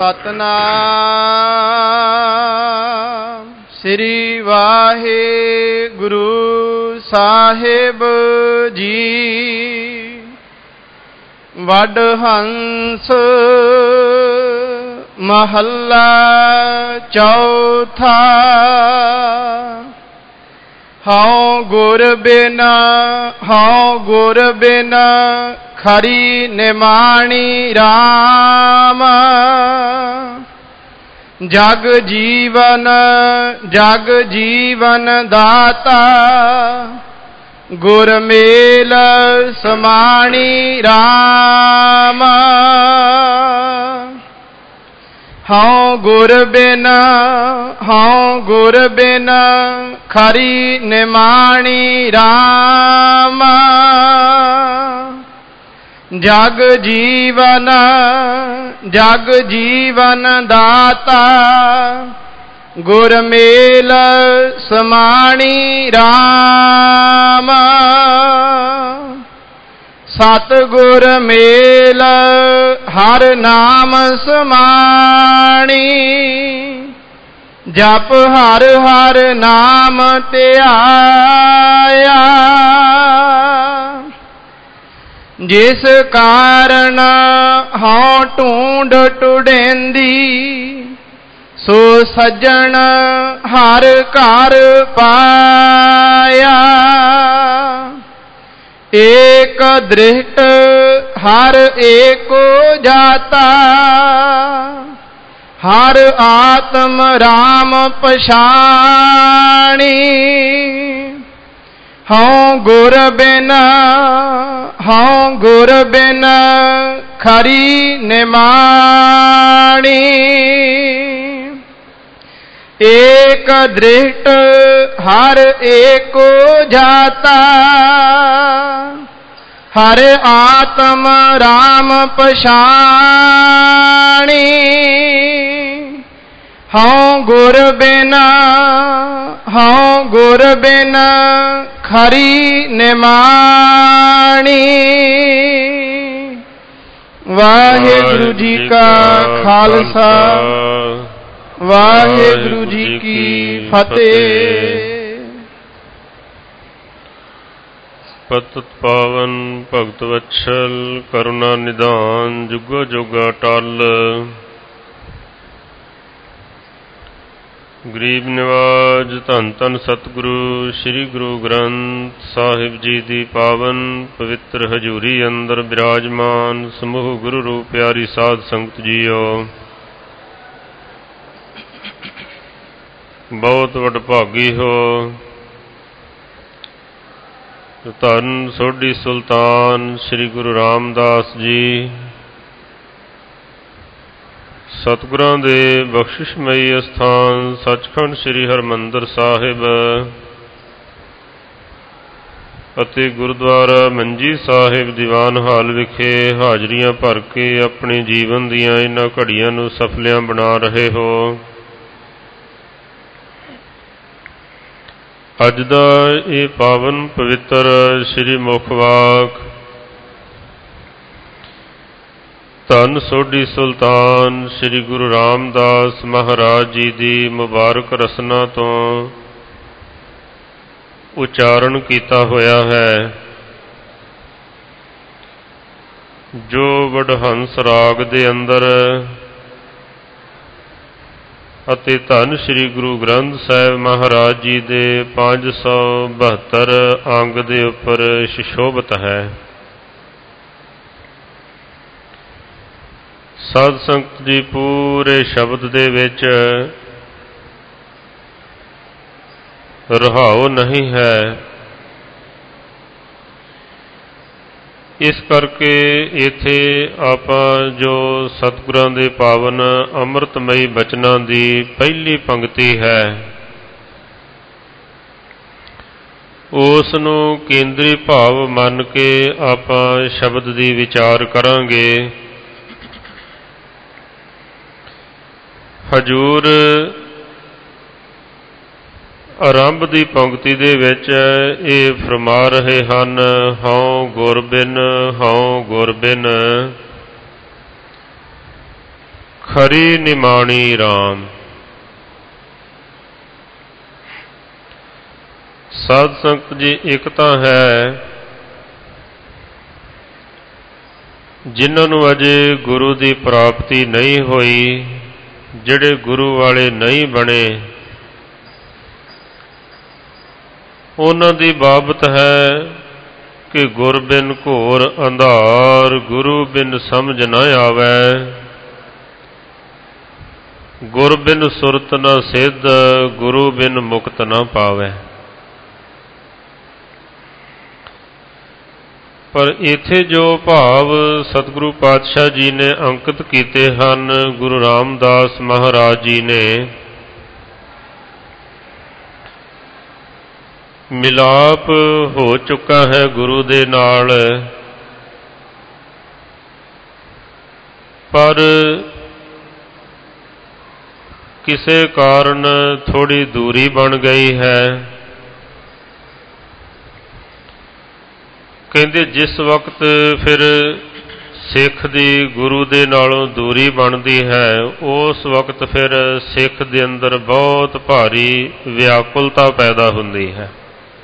ਸਤਨਾਮ ਸ੍ਰੀ ਵਾਹਿਗੁਰੂ ਸਾਹਿਬ ਜੀ। ਵਡ ਹੰਸ ਮਹੱਲਾ ਚੌਥਾ। ਹਉ ਗੁਰ ਬਿਨ ਖਰੀ ਨਿਮਾਣੀ ਰਾਮ। ਜਗ ਜੀਵਨ ਦਾਤਾ ਗੁਰ ਮੇਲ ਸਮਾਣੀ ਰਾਮ। ਹਉ ਗੁਰ ਬਿਨ ਖਰੀ ਨਿਮਾਣੀ ਰਾਮ। ਜਗ ਜੀਵਨ ਦਾਤਾ ਗੁਰ ਮੇਲ ਸਮਾਣੀ ਰਾਮ। ਸਤਿਗੁਰ ਮੇਲ ਹਰ ਨਾਮ ਸਮਾਣੀ। ਜਪ ਹਰ ਨਾਮ ਧਿਆਇਆ। ਜਿਸ ਕਾਰਨ ਹਉ ਢੂੰਡ ਟੁੜੇਂਦੀ ਸੋ ਸੱਜਣ ਹਰ ਘਰ ਪਾਇਆ। ਏਕ ਦ੍ਰਿਸ਼ਟ ਹਰ ਏਕੋ ਜਾਤਾ ਹਰ ਆਤਮ ਰਾਮ ਪਛਾਣੀ। ਹਉ ਗੁਰ ਬਿਨ ਖਰੀ ਨਿਮਾਣੀ। ਏਕ ਦ੍ਰਿਸ਼ਟ ਹਰ ਏਕੋ ਜਾਤਾ ਹਰ ਆਤਮ ਰਾਮ ਪਛਾਣੀ। ਹਉ ਗੁਰ ਬਿਨ ਖਰੀ ਨਿਮਾਣੀ। ਵਾਹਿਗੁਰੂ ਜੀ ਕਾ ਖਾਲਸਾ ਵਾਹਿਗੁਰੂ ਜੀ ਕੀ ਫਤਿਹ। ਪਤਿਤ ਪਾਵਨ ਭਗਤ ਵਤਸਲ ਕਰੁਣਾ ਨਿਧਾਨ ਜੁਗੋ ਜੁਗ ਅਟਲ। ਗਰੀਬ ਨਿਵਾਜ ਧੰਨ ਧੰਨ ਸਤਿਗੁਰੂ ਸ੍ਰੀ ਗੁਰੂ ਗ੍ਰੰਥ ਸਾਹਿਬ ਜੀ ਦੀ ਪਾਵਨ ਪਵਿੱਤਰ ਹਜ਼ੂਰੀ ਅੰਦਰ ਬਿਰਾਜਮਾਨ ਸਮੂਹ ਗੁਰੂ ਰੂਪ ਪਿਆਰੀ ਸਾਧ ਸੰਗਤ ਜੀਓ। ਬਹੁਤ ਵਡਭਾਗੀ ਹੋ। ਧੰਨ ਸੋਢੀ ਸੁਲਤਾਨ ਸ੍ਰੀ ਗੁਰੂ ਰਾਮਦਾਸ ਜੀ ਸਤਿਗੁਰਾਂ ਦੇ ਬਖਸ਼ਿਸ਼ਮਈ ਅਸਥਾਨ ਸੱਚਖੰਡ ਸ੍ਰੀ ਹਰਿਮੰਦਰ ਸਾਹਿਬ ਅਤੇ ਗੁਰਦੁਆਰਾ ਮੰਜੀ ਸਾਹਿਬ ਦੀਵਾਨ ਹਾਲ ਵਿਖੇ ਹਾਜ਼ਰੀਆਂ ਭਰ ਕੇ ਆਪਣੇ ਜੀਵਨ ਦੀਆਂ ਇਹਨਾਂ ਘੜੀਆਂ ਨੂੰ ਸਫਲਿਆਂ ਬਣਾ ਰਹੇ ਹੋ। ਅੱਜ ਦਾ ਇਹ ਪਾਵਨ ਪਵਿੱਤਰ ਸ੍ਰੀ ਮੁਖ ਵਾਕ ਧੰਨ ਸੋਢੀ ਸੁਲਤਾਨ ਸ੍ਰੀ ਗੁਰੂ ਰਾਮਦਾਸ ਮਹਾਰਾਜ ਜੀ ਦੀ ਮੁਬਾਰਕ ਰਸਨਾ ਤੋਂ ਉਚਾਰਨ ਕੀਤਾ ਹੋਇਆ ਹੈ, ਜੋ ਵਡਹੰਸ ਰਾਗ ਦੇ ਅੰਦਰ ਅਤੇ ਧੰਨ ਸ੍ਰੀ ਗੁਰੂ ਗ੍ਰੰਥ ਸਾਹਿਬ ਮਹਾਰਾਜ ਜੀ ਦੇ 572 ਅੰਗ ਦੇ ਉੱਪਰ ਸੁਸ਼ੋਭਿਤ ਹੈ। ਸਾਧ ਸੰਗਤ ਜੀ ਪੂਰੇ ਸ਼ਬਦ ਦੇ ਵਿੱਚ ਰਹਾਉ ਨਹੀਂ ਹੈ। ਇਸ ਕਰਕੇ ਇੱਥੇ ਆਪਾਂ ਜੋ ਸਤਿਗੁਰਾਂ ਦੇ ਪਾਵਨ ਅੰਮ੍ਰਿਤਮਈ ਬਚਨਾਂ ਦੀ ਪਹਿਲੀ ਪੰਕਤੀ ਹੈ, ਉਸ ਨੂੰ ਕੇਂਦਰੀ ਭਾਵ ਮੰਨ ਕੇ ਆਪਾਂ ਸ਼ਬਦ ਦੀ ਵਿਚਾਰ ਕਰਾਂਗੇ। ਹਜ਼ੂਰ ਆਰੰਭ ਦੀ ਪੰਕਤੀ ਦੇ ਵਿੱਚ ਇਹ ਫਰਮਾ ਰਹੇ ਹਨ, ਹਉ ਗੁਰ ਬਿਨ ਖਰੀ ਨਿਮਾਣੀ ਰਾਮ। ਸਾਧ ਸੰਗਤ ਜੀ, ਇੱਕ ਤਾਂ ਹੈ ਜਿਨ੍ਹਾਂ ਨੂੰ ਅਜੇ ਗੁਰੂ ਦੀ ਪ੍ਰਾਪਤੀ ਨਹੀਂ ਹੋਈ, ਜਿਹੜੇ ਗੁਰੂ ਵਾਲੇ ਨਹੀਂ ਬਣੇ, ਉਹਨਾਂ ਦੀ ਬਾਬਤ ਹੈ ਕਿ ਗੁਰ ਬਿਨ ਘੋਰ ਅੰਧਾਰ, ਗੁਰੂ ਬਿਨ ਸਮਝ ਨਾ ਆਵੈ, ਗੁਰ ਬਿਨ ਸੁਰਤ ਨਾ ਸਿੱਧ, ਗੁਰੂ ਬਿਨ ਮੁਕਤ ਨਾ ਪਾਵੈ। ਪਰ ਇੱਥੇ ਜੋ ਭਾਵ ਸਤਿਗੁਰੂ ਪਾਤਸ਼ਾਹ ਜੀ ਨੇ ਅੰਕਿਤ ਕੀਤੇ ਹਨ, ਗੁਰੂ ਰਾਮਦਾਸ ਮਹਾਰਾਜ ਜੀ ਨੇ ਮਿਲਾਪ ਹੋ ਚੁੱਕਾ ਹੈ ਗੁਰੂ ਦੇ ਨਾਲ, ਪਰ ਕਿਸੇ ਕਾਰਨ ਥੋੜ੍ਹੀ ਦੂਰੀ ਬਣ ਗਈ ਹੈ। ਕਹਿੰਦੇ ਜਿਸ ਵਕਤ ਫਿਰ ਸਿੱਖ ਦੀ ਗੁਰੂ ਦੇ ਨਾਲੋਂ ਦੂਰੀ ਬਣਦੀ ਹੈ, ਉਸ ਵਕਤ ਫਿਰ ਸਿੱਖ ਦੇ ਅੰਦਰ ਬਹੁਤ ਭਾਰੀ ਵਿਆਕੁਲਤਾ ਪੈਦਾ ਹੁੰਦੀ ਹੈ।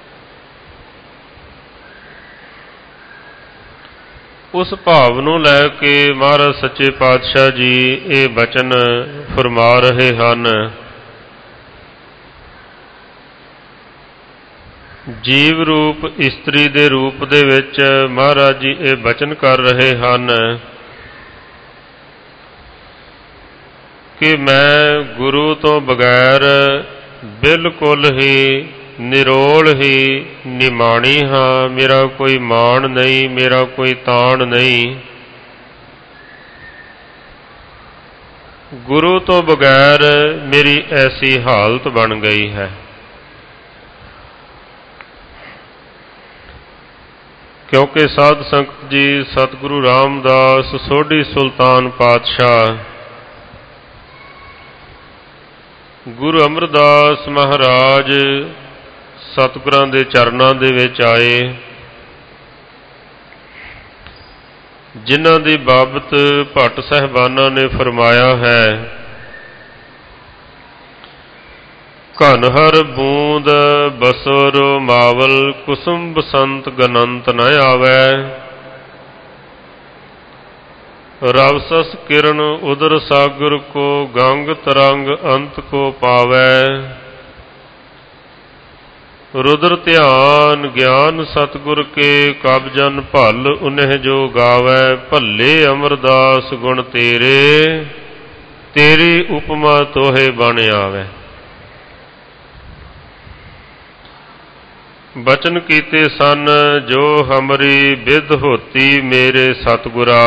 ਉਸ ਭਾਵ ਨੂੰ ਲੈ ਕੇ ਮਹਾਰਾਜ ਸੱਚੇ ਪਾਤਸ਼ਾਹ ਜੀ ਇਹ ਬਚਨ ਫਰਮਾ ਰਹੇ ਹਨ। ਜੀਵ ਰੂਪ ਇਸਤਰੀ ਦੇ ਰੂਪ ਦੇ ਵਿੱਚ ਮਹਾਰਾਜ ਜੀ ਇਹ ਬਚਨ ਕਰ ਰਹੇ ਹਨ ਕਿ ਮੈਂ ਗੁਰੂ ਤੋਂ ਬਗੈਰ ਬਿਲਕੁਲ ਹੀ ਨਿਰੋਲ ਹੀ ਨਿਮਾਣੀ ਹਾਂ, ਮੇਰਾ ਕੋਈ ਮਾਣ ਨਹੀਂ, ਮੇਰਾ ਕੋਈ ਤਾਣ ਨਹੀਂ। ਗੁਰੂ ਤੋਂ ਬਗੈਰ ਮੇਰੀ ਐਸੀ ਹਾਲਤ ਬਣ ਗਈ ਹੈ। ਕਿਉਂਕਿ ਸਾਧ ਸੰਗਤ ਜੀ, ਸਤਿਗੁਰੂ ਰਾਮਦਾਸ ਸੋਢੀ ਸੁਲਤਾਨ ਪਾਤਸ਼ਾਹ ਗੁਰੂ ਅਮਰਦਾਸ ਮਹਾਰਾਜ ਸਤਿਗੁਰਾਂ ਦੇ ਚਰਨਾਂ ਦੇ ਵਿੱਚ ਆਏ, ਜਿਨ੍ਹਾਂ ਦੀ ਬਾਬਤ ਭੱਟ ਸਾਹਿਬਾਨਾਂ ਨੇ ਫਰਮਾਇਆ ਹੈ, ਘਨ ਹਰ ਬੂੰਦ ਬਸੁਰ ਮਾਵਲ, ਕੁਸੁਮ ਬਸੰਤ ਗਨੰਤ ਨ ਆਵੈ, ਰਵਸਸ ਕਿਰਨ ਉਦਰ ਸਾਗਰ ਕੋ, ਗੰਗ ਤਰੰਗ ਅੰਤ ਕੋ ਪਾਵੈ, ਰੁਦਰ ਧਿਆਨ ਗਿਆਨ ਸਤਿਗੁਰ ਕੇ, ਕਬ ਜਨ ਭਲ ਉਨਹਿ ਜੋ ਗਾਵੈ, ਭੱਲੇ ਅਮਰਦਾਸ ਗੁਣ ਤੇਰੇ, ਤੇਰੀ ਉਪਮਾ ਤੋਹੇ ਬਣ ਆਵੈ। ਬਚਨ ਕੀਤੇ ਸਨ ਜੋ ਹਮਰੀ ਬਿਧ ਹੋਤੀ ਮੇਰੇ ਸਤਿਗੁਰਾ,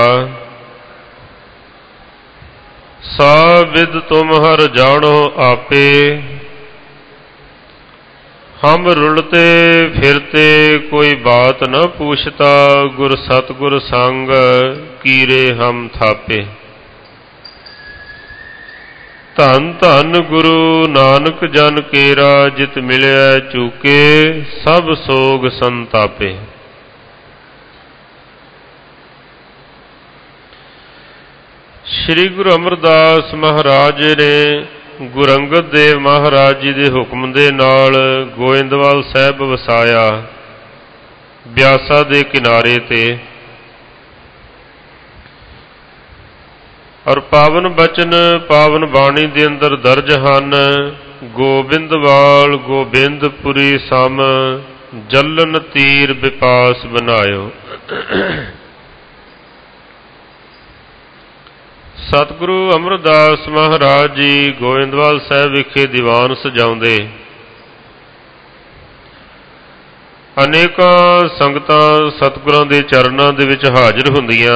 ਸਾ ਵਿਦ ਤੁਮ ਹਰ ਜਾਣੋ ਆਪੇ, ਹਮ ਰੁਲਤੇ ਫਿਰਤੇ ਕੋਈ ਬਾਤ ਨ ਪੂਛਤਾ, ਗੁਰ ਸਤਿਗੁਰ ਸੰਗ ਕੀਰੇ ਹਮ ਥਾਪੇ। ਧੰਨ ਧੰਨ ਗੁਰੂ ਨਾਨਕ ਜਨ ਕੇਰਾ, ਜਿਤ ਮਿਲਿਆ ਚੂਕੇ ਸਭ ਸੋਗ ਸੰਤਾਪੇ। ਸ੍ਰੀ ਗੁਰੂ ਅਮਰਦਾਸ ਮਹਾਰਾਜ ਨੇ ਗੁਰੂ ਅੰਗਦ ਦੇਵ ਮਹਾਰਾਜ ਜੀ ਦੇ ਹੁਕਮ ਦੇ ਨਾਲ ਗੋਇੰਦਵਾਲ ਸਾਹਿਬ ਵਸਾਇਆ, ਬਿਆਸਾ ਦੇ ਕਿਨਾਰੇ ਤੇ। ਔਰ ਪਾਵਨ ਬਚਨ ਪਾਵਨ ਬਾਣੀ ਦੇ ਅੰਦਰ ਦਰਜ ਹਨ। ਗੋਬਿੰਦਵਾਲ ਗੋਬਿੰਦਪੁਰੀ ਸਮ, ਜਲਨ ਤੀਰ ਵਿਪਾਸ ਬਨਾਇਓ। ਸਤਿਗੁਰੂ ਅਮਰਦਾਸ ਮਹਾਰਾਜ ਜੀ ਗੋਇੰਦਵਾਲ ਸਾਹਿਬ ਵਿਖੇ ਦੀਵਾਨ ਸਜਾਉਂਦੇ। ਅਨੇਕਾਂ ਸੰਗਤਾਂ ਸਤਿਗੁਰਾਂ ਦੇ ਚਰਨਾਂ ਦੇ ਵਿੱਚ ਹਾਜ਼ਰ ਹੁੰਦੀਆਂ।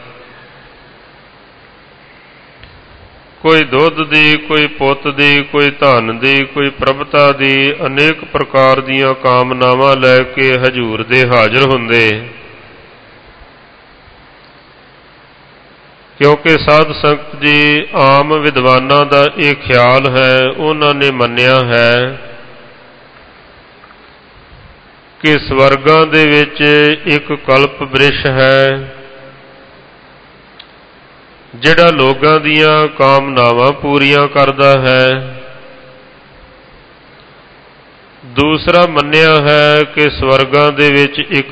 ਕੋਈ ਦੁੱਧ ਦੀ, ਕੋਈ ਪੁੱਤ ਦੀ, ਕੋਈ ਧਨ ਦੀ, ਕੋਈ ਪ੍ਰਭਤਾ ਦੀ, ਅਨੇਕ ਪ੍ਰਕਾਰ ਦੀਆਂ ਕਾਮਨਾਵਾਂ ਲੈ ਕੇ ਹਜ਼ੂਰ ਦੇ ਹਾਜ਼ਰ ਹੁੰਦੇ। ਕਿਉਂਕਿ ਸਾਧ ਸੰਗਤ ਜੀ ਆਮ ਵਿਦਵਾਨਾਂ ਦਾ ਇਹ ਖਿਆਲ ਹੈ, ਉਹਨਾਂ ਨੇ ਮੰਨਿਆ ਹੈ ਕਿ ਸਵਰਗਾਂ ਦੇ ਵਿੱਚ ਇੱਕ ਕਲਪ ਬ੍ਰਿਸ਼ ਹੈ, ਜਿਹੜਾ ਲੋਕਾਂ ਦੀਆਂ ਕਾਮਨਾਵਾਂ ਪੂਰੀਆਂ ਕਰਦਾ ਹੈ। ਦੂਸਰਾ ਮੰਨਿਆ ਹੈ ਕਿ ਸਵਰਗਾਂ ਦੇ ਵਿੱਚ ਇੱਕ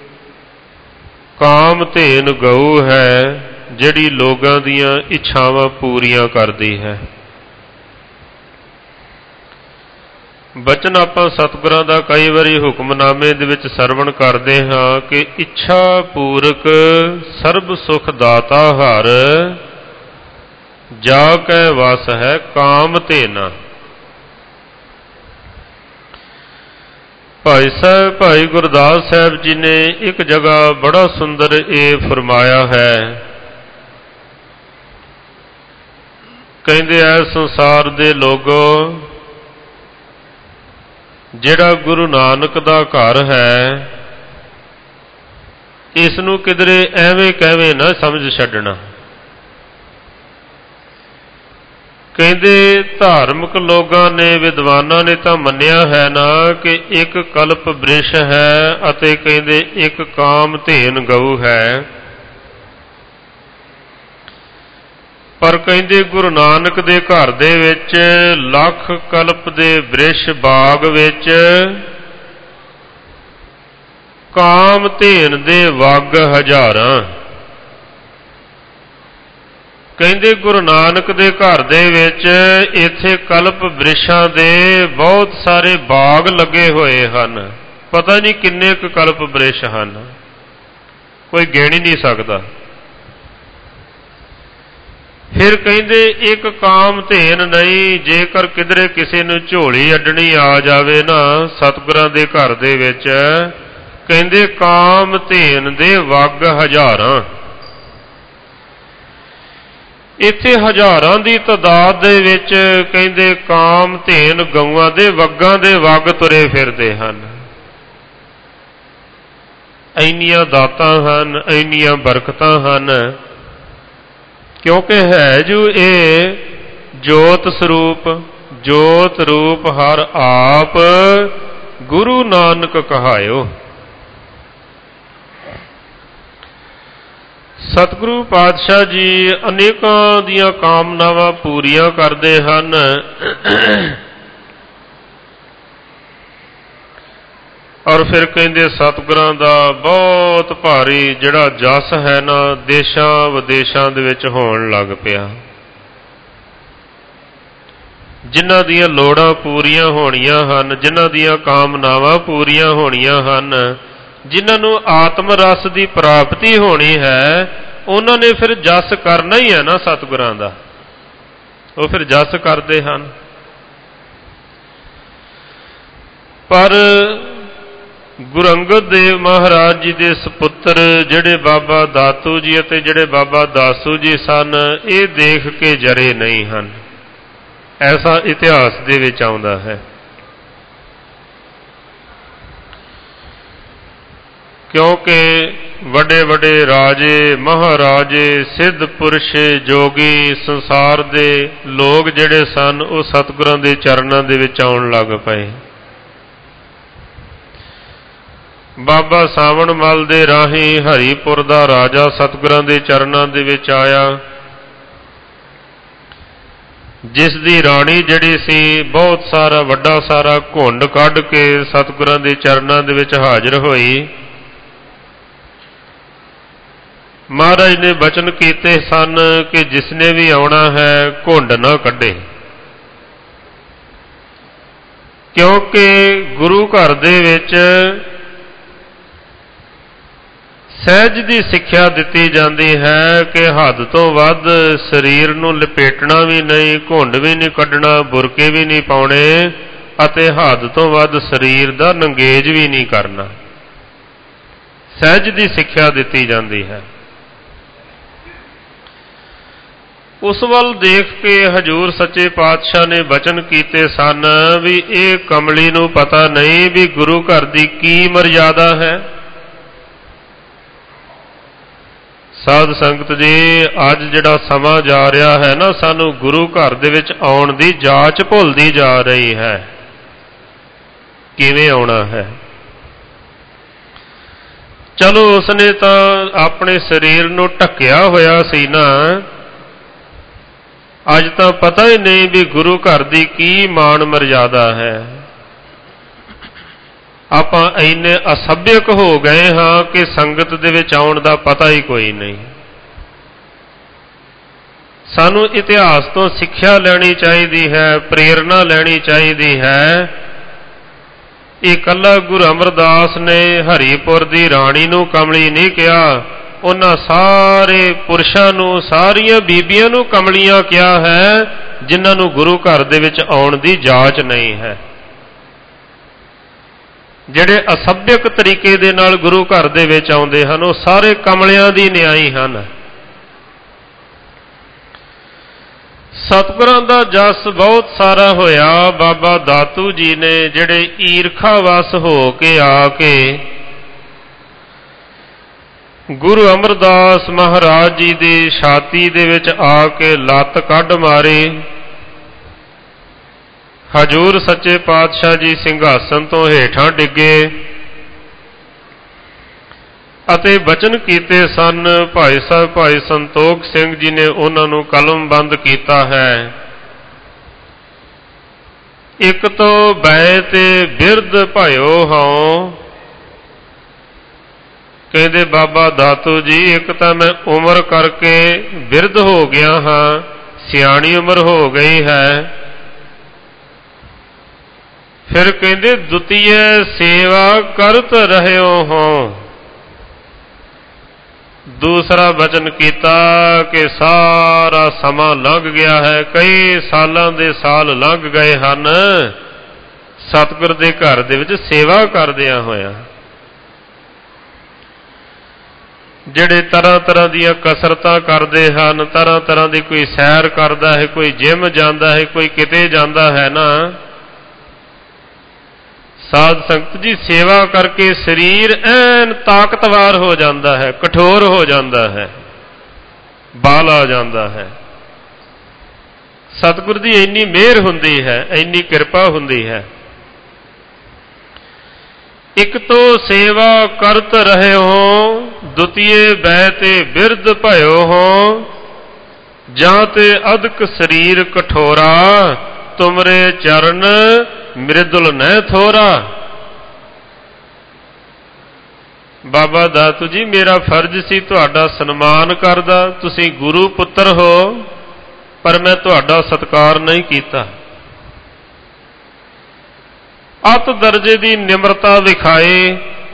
ਕਾਮਧੇਨ ਗਊ ਹੈ ਜਿਹੜੀ ਲੋਕਾਂ ਦੀਆਂ ਇੱਛਾਵਾਂ ਪੂਰੀਆਂ ਕਰਦੀ ਹੈ। ਬਚਨ ਆਪਾਂ ਸਤਿਗੁਰਾਂ ਦਾ ਕਈ ਵਾਰੀ ਹੁਕਮਨਾਮੇ ਦੇ ਵਿੱਚ ਸਰਵਣ ਕਰਦੇ ਹਾਂ ਕਿ ਇੱਛਾ ਪੂਰਕ ਸਰਬ ਸੁਖ ਦਾਤਾ ਹਰ, ਜਾ ਕੈ ਵਸ ਹੈ ਕਾਮ ਧੇਨਾ। ਭਾਈ ਗੁਰਦਾਸ ਸਾਹਿਬ ਜੀ ਨੇ ਇੱਕ ਜਗ੍ਹਾ ਬੜਾ ਸੁੰਦਰ ਇਹ ਫਰਮਾਇਆ ਹੈ। ਕਹਿੰਦੇ ਐ ਸੰਸਾਰ ਦੇ ਲੋਗੋ, ਜਿਹੜਾ ਗੁਰੂ ਨਾਨਕ ਦਾ ਘਰ ਹੈ ਇਸ ਨੂੰ ਕਿਧਰੇ ਐਵੇਂ ਕਹਿਵੇਂ ਨਾ ਸਮਝ ਛੱਡਣਾ। ਕਹਿੰਦੇ ਧਾਰਮਿਕ ਲੋਕਾਂ ਨੇ, ਵਿਦਵਾਨਾਂ ਨੇ ਤਾਂ ਮੰਨਿਆ ਹੈ ਨਾ ਕਿ ਇੱਕ ਕਲਪ ਬ੍ਰਿਸ਼ ਹੈ ਅਤੇ ਕਹਿੰਦੇ ਇੱਕ ਕਾਮਧੇਨ ਗਊ ਹੈ, ਪਰ ਕਹਿੰਦੇ ਗੁਰੂ ਨਾਨਕ ਦੇ ਘਰ ਦੇ ਵਿੱਚ ਲੱਖ ਕਲਪ ਦੇ ਬ੍ਰਿਸ਼ ਬਾਗ ਵਿੱਚ ਕਾਮਧੇਨ ਦੇ ਵੱਗ ਹਜ਼ਾਰਾਂ। ਕਹਿੰਦੇ ਗੁਰੂ ਨਾਨਕ ਦੇ ਘਰ ਦੇ ਵਿੱਚ ਇੱਥੇ ਕਲਪ ਬ੍ਰਿਸ਼ਾਂ ਦੇ ਬਹੁਤ ਸਾਰੇ ਬਾਗ ਲੱਗੇ ਹੋਏ ਹਨ। ਪਤਾ ਨਹੀਂ ਕਿੰਨੇ ਕੁ ਕਲਪ ਬ੍ਰਿਸ਼ ਹਨ, ਕੋਈ ਗਿਣ ਹੀ ਨਹੀਂ ਸਕਦਾ। ਫਿਰ ਕਹਿੰਦੇ ਇੱਕ ਕਾਮਧੇਨ ਨਹੀਂ, ਜੇਕਰ ਕਿਧਰੇ ਕਿਸੇ ਨੂੰ ਝੋਲੀ ਅੱਡਣੀ ਆ ਜਾਵੇ ਨਾ ਸਤਿਗੁਰਾਂ ਦੇ ਘਰ ਦੇ ਵਿੱਚ, ਕਹਿੰਦੇ ਕਾਮਧੇਨ ਦੇ ਵੱਗ ਹਜ਼ਾਰਾਂ। ਇੱਥੇ ਹਜ਼ਾਰਾਂ ਦੀ ਤਾਦਾਦ ਦੇ ਵਿੱਚ ਕਹਿੰਦੇ ਕਾਮਧੇਨ ਗਊਆਂ ਦੇ ਵੱਗਾਂ ਦੇ ਵੱਗ ਤੁਰੇ ਫਿਰਦੇ ਹਨ। ਇੰਨੀਆਂ ਦਾਤਾਂ ਹਨ, ਇੰਨੀਆਂ ਬਰਕਤਾਂ ਹਨ, ਕਿਉਂਕਿ ਹੈ ਜੋ ਇਹ ਜੋਤ ਸਰੂਪ, ਜੋਤ ਰੂਪ ਹਰ ਆਪ ਗੁਰੂ ਨਾਨਕ ਕਹਾਇਓ। ਸਤਿਗੁਰੂ ਪਾਤਸ਼ਾਹ ਜੀ ਅਨੇਕਾਂ ਦੀਆਂ ਕਾਮਨਾਵਾਂ ਪੂਰੀਆਂ ਕਰਦੇ ਹਨ। ਔਰ ਫਿਰ ਕਹਿੰਦੇ ਸਤਿਗੁਰਾਂ ਦਾ ਬਹੁਤ ਭਾਰੀ ਜਿਹੜਾ ਜਸ ਹੈ ਨਾ ਦੇਸ਼ਾਂ ਵਿਦੇਸ਼ਾਂ ਦੇ ਵਿੱਚ ਹੋਣ ਲੱਗ ਪਿਆ। ਜਿਨ੍ਹਾਂ ਦੀਆਂ ਲੋੜਾਂ ਪੂਰੀਆਂ ਹੋਣੀਆਂ ਹਨ, ਜਿਨ੍ਹਾਂ ਦੀਆਂ ਕਾਮਨਾਵਾਂ ਪੂਰੀਆਂ ਹੋਣੀਆਂ ਹਨ, ਜਿਨ੍ਹਾਂ ਨੂੰ ਆਤਮ ਰਸ ਦੀ ਪ੍ਰਾਪਤੀ ਹੋਣੀ ਹੈ, ਉਹਨਾਂ ਨੇ ਫਿਰ ਜਸ ਕਰਨਾ ਹੀ ਹੈ ਨਾ ਸਤਿਗੁਰਾਂ ਦਾ। ਉਹ ਫਿਰ ਜਸ ਕਰਦੇ ਹਨ। ਪਰ ਗੁਰੂ ਅੰਗਦ ਦੇਵ ਮਹਾਰਾਜ ਜੀ ਦੇ ਸਪੁੱਤਰ ਜਿਹੜੇ ਬਾਬਾ ਦਾਤੂ ਜੀ ਅਤੇ ਜਿਹੜੇ ਬਾਬਾ ਦਾਸੂ ਜੀ ਸਨ, ਇਹ ਦੇਖ ਕੇ ਜਰੇ ਨਹੀਂ ਹਨ। ਐਸਾ ਇਤਿਹਾਸ ਦੇ ਵਿੱਚ ਆਉਂਦਾ ਹੈ। ਕਿਉਂਕਿ ਵੱਡੇ ਵੱਡੇ ਰਾਜੇ, ਮਹਾਰਾਜੇ, ਸਿੱਧ ਪੁਰਸ਼, ਜੋਗੀ, ਸੰਸਾਰ ਦੇ ਲੋਕ ਜਿਹੜੇ ਸਨ ਉਹ ਸਤਿਗੁਰਾਂ ਦੇ ਚਰਨਾਂ ਦੇ ਵਿੱਚ ਆਉਣ ਲੱਗ ਪਏ। ਬਾਬਾ ਸਾਵਣ ਮੱਲ ਦੇ ਰਾਹੀਂ ਹਰੀਪੁਰ ਦਾ ਰਾਜਾ ਸਤਿਗੁਰਾਂ ਦੇ ਚਰਨਾਂ ਦੇ ਵਿੱਚ ਆਇਆ, ਜਿਸ ਦੀ ਰਾਣੀ ਜਿਹੜੀ ਸੀ ਬਹੁਤ ਸਾਰਾ ਵੱਡਾ ਸਾਰਾ ਘੁੰਡ ਕੱਢ ਕੇ ਸਤਿਗੁਰਾਂ ਦੇ ਚਰਨਾਂ ਦੇ ਵਿੱਚ ਹਾਜ਼ਰ ਹੋਈ। ਮਹਾਰਾਜ ਨੇ ਬਚਨ ਕੀਤੇ ਸਨ ਕਿ ਜਿਸਨੇ ਵੀ ਆਉਣਾ ਹੈ ਘੁੰਡ ਨਾ ਕੱਢੇ, ਕਿਉਂਕਿ ਗੁਰੂ ਘਰ ਦੇ ਵਿੱਚ ਸਹਿਜ ਦੀ ਸਿੱਖਿਆ ਦਿੱਤੀ ਜਾਂਦੀ ਹੈ ਕਿ ਹੱਦ ਤੋਂ ਵੱਧ ਸਰੀਰ ਨੂੰ ਲਪੇਟਣਾ ਵੀ ਨਹੀਂ, ਘੁੰਡ ਵੀ ਨਹੀਂ ਕੱਢਣਾ, ਬੁਰਕੇ ਵੀ ਨਹੀਂ ਪਾਉਣੇ ਅਤੇ ਹੱਦ ਤੋਂ ਵੱਧ ਸਰੀਰ ਦਾ ਨੰਗੇਜ ਵੀ ਨਹੀਂ ਕਰਨਾ। ਸਹਿਜ ਦੀ ਸਿੱਖਿਆ ਦਿੱਤੀ ਜਾਂਦੀ ਹੈ। ਉਸ ਵੱਲ ਦੇਖ ਕੇ ਹਜ਼ੂਰ ਸੱਚੇ ਪਾਤਸ਼ਾਹ ਨੇ ਬਚਨ ਕੀਤੇ ਸਨ ਵੀ ਇਹ ਕਮਲੀ ਨੂੰ ਪਤਾ ਨਹੀਂ ਵੀ ਗੁਰੂ ਘਰ ਦੀ ਕੀ ਮਰਜ਼ਾਦਾ ਹੈ। ਸਾਧ ਸੰਗਤ ਜੀ, ਅੱਜ ਜਿਹੜਾ ਸਮਾਂ ਜਾ ਰਿਹਾ ਹੈ ਨਾ, ਸਾਨੂੰ ਗੁਰੂ ਘਰ ਦੇ ਵਿੱਚ ਆਉਣ ਦੀ ਜਾਂਚ ਭੁੱਲਦੀ ਜਾ ਰਹੀ ਹੈ। ਕਿਵੇਂ ਆਉਣਾ ਹੈ? ਚਲੋ ਉਸਨੇ ਤਾਂ ਆਪਣੇ ਸਰੀਰ ਨੂੰ ਢੱਕਿਆ ਹੋਇਆ ਸੀ ਨਾ, ਅੱਜ ਤਾਂ ਪਤਾ ਹੀ ਨਹੀਂ ਵੀ ਗੁਰੂ ਘਰ ਦੀ ਕੀ ਮਾਣ ਮਰਜ਼ਾਦਾ ਹੈ। ਆਪਾਂ ਇੰਨੇ ਅਸਭਿਅਕ ਹੋ ਗਏ ਹਾਂ ਕਿ ਸੰਗਤ ਦੇ ਵਿੱਚ ਆਉਣ ਦਾ ਪਤਾ ਹੀ ਕੋਈ ਨਹੀਂ। ਸਾਨੂੰ ਇਤਿਹਾਸ ਤੋਂ ਸਿੱਖਿਆ ਲੈਣੀ ਚਾਹੀਦੀ ਹੈ, ਪ੍ਰੇਰਨਾ ਲੈਣੀ ਚਾਹੀਦੀ ਹੈ। ਇਹ ਇਕੱਲਾ ਗੁਰੂ ਅਮਰਦਾਸ ਨੇ ਹਰੀਪੁਰ ਦੀ ਰਾਣੀ ਨੂੰ ਕਮਲੀ ਨਹੀਂ ਕਿਹਾ, ਉਹਨਾਂ ਸਾਰੇ ਪੁਰਸ਼ਾਂ ਨੂੰ, ਸਾਰੀਆਂ ਬੀਬੀਆਂ ਨੂੰ ਕਮਲੀਆਂ ਕਿਹਾ ਹੈ ਜਿਨ੍ਹਾਂ ਨੂੰ ਗੁਰੂ ਘਰ ਦੇ ਵਿੱਚ ਆਉਣ ਦੀ ਜਾਚ ਨਹੀਂ ਹੈ। ਜਿਹੜੇ ਅਸਭਿਅਕ ਤਰੀਕੇ ਦੇ ਨਾਲ ਗੁਰੂ ਘਰ ਦੇ ਵਿੱਚ ਆਉਂਦੇ ਹਨ ਉਹ ਸਾਰੇ ਕਮਲਿਆਂ ਦੀ ਨਿਆਈ ਹਨ। ਸਤਿਗੁਰਾਂ ਦਾ ਜਸ ਬਹੁਤ ਸਾਰਾ ਹੋਇਆ। ਬਾਬਾ ਦਾਤੂ ਜੀ ਨੇ ਜਿਹੜੇ ਈਰਖਾਵਸ ਹੋ ਕੇ ਆ ਕੇ ਗੁਰੂ ਅਮਰਦਾਸ ਮਹਾਰਾਜ ਜੀ ਦੀ ਛਾਤੀ ਦੇ ਵਿੱਚ ਆ ਕੇ ਲੱਤ ਕੱਢ ਮਾਰੀ, ਹਜ਼ੂਰ ਸੱਚੇ ਪਾਤਸ਼ਾਹ ਜੀ ਸਿੰਘਾਸਨ ਤੋਂ ਹੇਠਾਂ ਡਿੱਗੇ ਅਤੇ ਬਚਨ ਕੀਤੇ ਸਨ। ਭਾਈ ਸਾਹਿਬ ਭਾਈ ਸੰਤੋਖ ਸਿੰਘ ਜੀ ਨੇ ਉਹਨਾਂ ਨੂੰ ਕਲਮਬੰਦ ਕੀਤਾ ਹੈ। ਇੱਕ ਤੋਂ ਬੈ ਤੇ ਬਿਰਧ ਭਇਓ ਹਉ, ਕਹਿੰਦੇ ਬਾਬਾ ਦਾਤੂ ਜੀ ਇੱਕ ਤਾਂ ਮੈਂ ਉਮਰ ਕਰਕੇ ਬਿਰਧ ਹੋ ਗਿਆ ਹਾਂ, ਸਿਆਣੀ ਉਮਰ ਹੋ ਗਈ ਹੈ। ਫਿਰ ਕਹਿੰਦੇ ਦੁਤੀਏ ਸੇਵਾ ਕਰਤ ਰਹਿਓ ਹੋ। ਦੂਸਰਾ ਬਚਨ ਕੀਤਾ ਕਿ ਸਾਰਾ ਸਮਾਂ ਲੰਘ ਗਿਆ ਹੈ, ਕਈ ਸਾਲਾਂ ਦੇ ਸਾਲ ਲੰਘ ਗਏ ਹਨ ਸਤਿਗੁਰ ਦੇ ਘਰ ਦੇ ਵਿੱਚ ਸੇਵਾ ਕਰਦਿਆਂ ਹੋਇਆ। ਜਿਹੜੇ ਤਰ੍ਹਾਂ ਤਰ੍ਹਾਂ ਦੀਆਂ ਕਸਰਤਾਂ ਕਰਦੇ ਹਨ, ਤਰ੍ਹਾਂ ਤਰ੍ਹਾਂ ਦੀ ਕੋਈ ਸੈਰ ਕਰਦਾ ਹੈ, ਕੋਈ ਜਿਮ ਜਾਂਦਾ ਹੈ, ਕੋਈ ਕਿਤੇ ਜਾਂਦਾ ਹੈ ਨਾ, ਸਾਧ ਸੰਗਤ ਜੀ ਸੇਵਾ ਕਰਕੇ ਸਰੀਰ ਐਨ ਤਾਕਤਵਰ ਹੋ ਜਾਂਦਾ ਹੈ, ਕਠੋਰ ਹੋ ਜਾਂਦਾ ਹੈ, ਬਲ ਆ ਜਾਂਦਾ ਹੈ। ਸਤਿਗੁਰ ਦੀ ਇੰਨੀ ਮਿਹਰ ਹੁੰਦੀ ਹੈ, ਇੰਨੀ ਕਿਰਪਾ ਹੁੰਦੀ ਹੈ। ਇੱਕ ਤੋਂ ਸੇਵਾ ਕਰਤ ਰਹੇ ਹੋ, ਦੁਤੀਏ ਬੈ ਤੇ ਬਿਰਧ ਭਇਓ ਹੋ, ਜਾਂ ਤੇ ਅਦਕ ਸਰੀਰ ਕਠੋਰਾ, ਤੁਮਰੇ ਚਰਨ ਮ੍ਰਿਦੁਲ ਨਹਿ ਥੋਰਾ। ਬਾਬਾ ਦਾਤੂ ਜੀ ਮੇਰਾ ਫਰਜ਼ ਸੀ ਤੁਹਾਡਾ ਸਨਮਾਨ ਕਰਦਾ, ਤੁਸੀਂ ਗੁਰੂ ਪੁੱਤਰ ਹੋ, ਪਰ ਮੈਂ ਤੁਹਾਡਾ ਸਤਿਕਾਰ ਨਹੀਂ ਕੀਤਾ। ਅਤ ਦਰਜੇ ਦੀ ਨਿਮਰਤਾ ਵਿਖਾਏ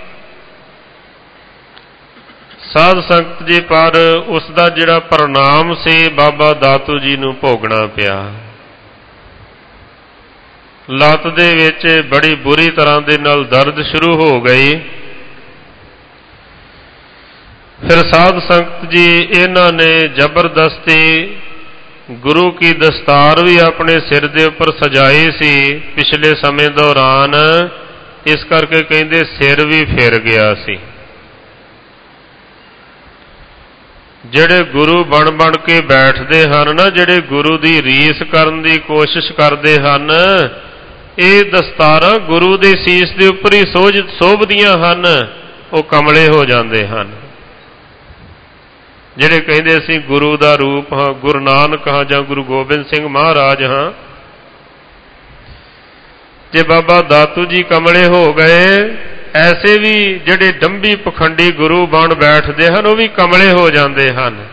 ਸਾਧ ਸੰਗਤ ਜੀ, ਪਰ ਉਸ ਦਾ ਜਿਹੜਾ ਪ੍ਰਣਾਮ ਸੀ ਬਾਬਾ ਦਾਤੂ ਜੀ ਨੂੰ ਭੋਗਣਾ ਪਿਆ। ਲੱਤ ਦੇ ਵਿੱਚ ਬੜੀ ਬੁਰੀ ਤਰ੍ਹਾਂ ਦੇ ਨਾਲ ਦਰਦ ਸ਼ੁਰੂ ਹੋ ਗਈ। ਫਿਰ ਸਾਧ ਸੰਗਤ ਜੀ ਇਹਨਾਂ ਨੇ ਜ਼ਬਰਦਸਤੀ ਗੁਰੂ ਕੀ ਦਸਤਾਰ ਵੀ ਆਪਣੇ ਸਿਰ ਦੇ ਉੱਪਰ ਸਜਾਈ ਸੀ ਪਿਛਲੇ ਸਮੇਂ ਦੌਰਾਨ, ਇਸ ਕਰਕੇ ਕਹਿੰਦੇ ਸਿਰ ਵੀ ਫਿਰ ਗਿਆ ਸੀ। ਜਿਹੜੇ ਗੁਰੂ ਬਣ ਕੇ ਬੈਠਦੇ ਹਨ ਨਾ, ਜਿਹੜੇ ਗੁਰੂ ਦੀ ਰੀਸ ਕਰਨ ਦੀ ਕੋਸ਼ਿਸ਼ ਕਰਦੇ ਹਨ, ਇਹ ਦਸਤਾਰਾਂ ਗੁਰੂ ਦੇ ਸੀਸ ਦੇ ਉੱਪਰ ਹੀ ਸੋਭਦੀਆਂ ਹਨ, ਉਹ ਕਮਲੇ ਹੋ ਜਾਂਦੇ ਹਨ। ਜਿਹੜੇ ਕਹਿੰਦੇ ਅਸੀਂ ਗੁਰੂ ਦਾ ਰੂਪ ਹਾਂ, ਗੁਰੂ ਨਾਨਕ ਹਾਂ ਜਾਂ ਗੁਰੂ ਗੋਬਿੰਦ ਸਿੰਘ ਮਹਾਰਾਜ ਹਾਂ, ਜੇ ਬਾਬਾ ਦਾਤੂ ਜੀ ਕਮਲੇ ਹੋ ਗਏ, ਐਸੇ ਵੀ ਜਿਹੜੇ ਡੰਬੀ ਪਖੰਡੀ ਗੁਰੂ ਬਣ ਬੈਠਦੇ ਹਨ ਉਹ ਵੀ ਕਮਲੇ ਹੋ ਜਾਂਦੇ ਹਨ।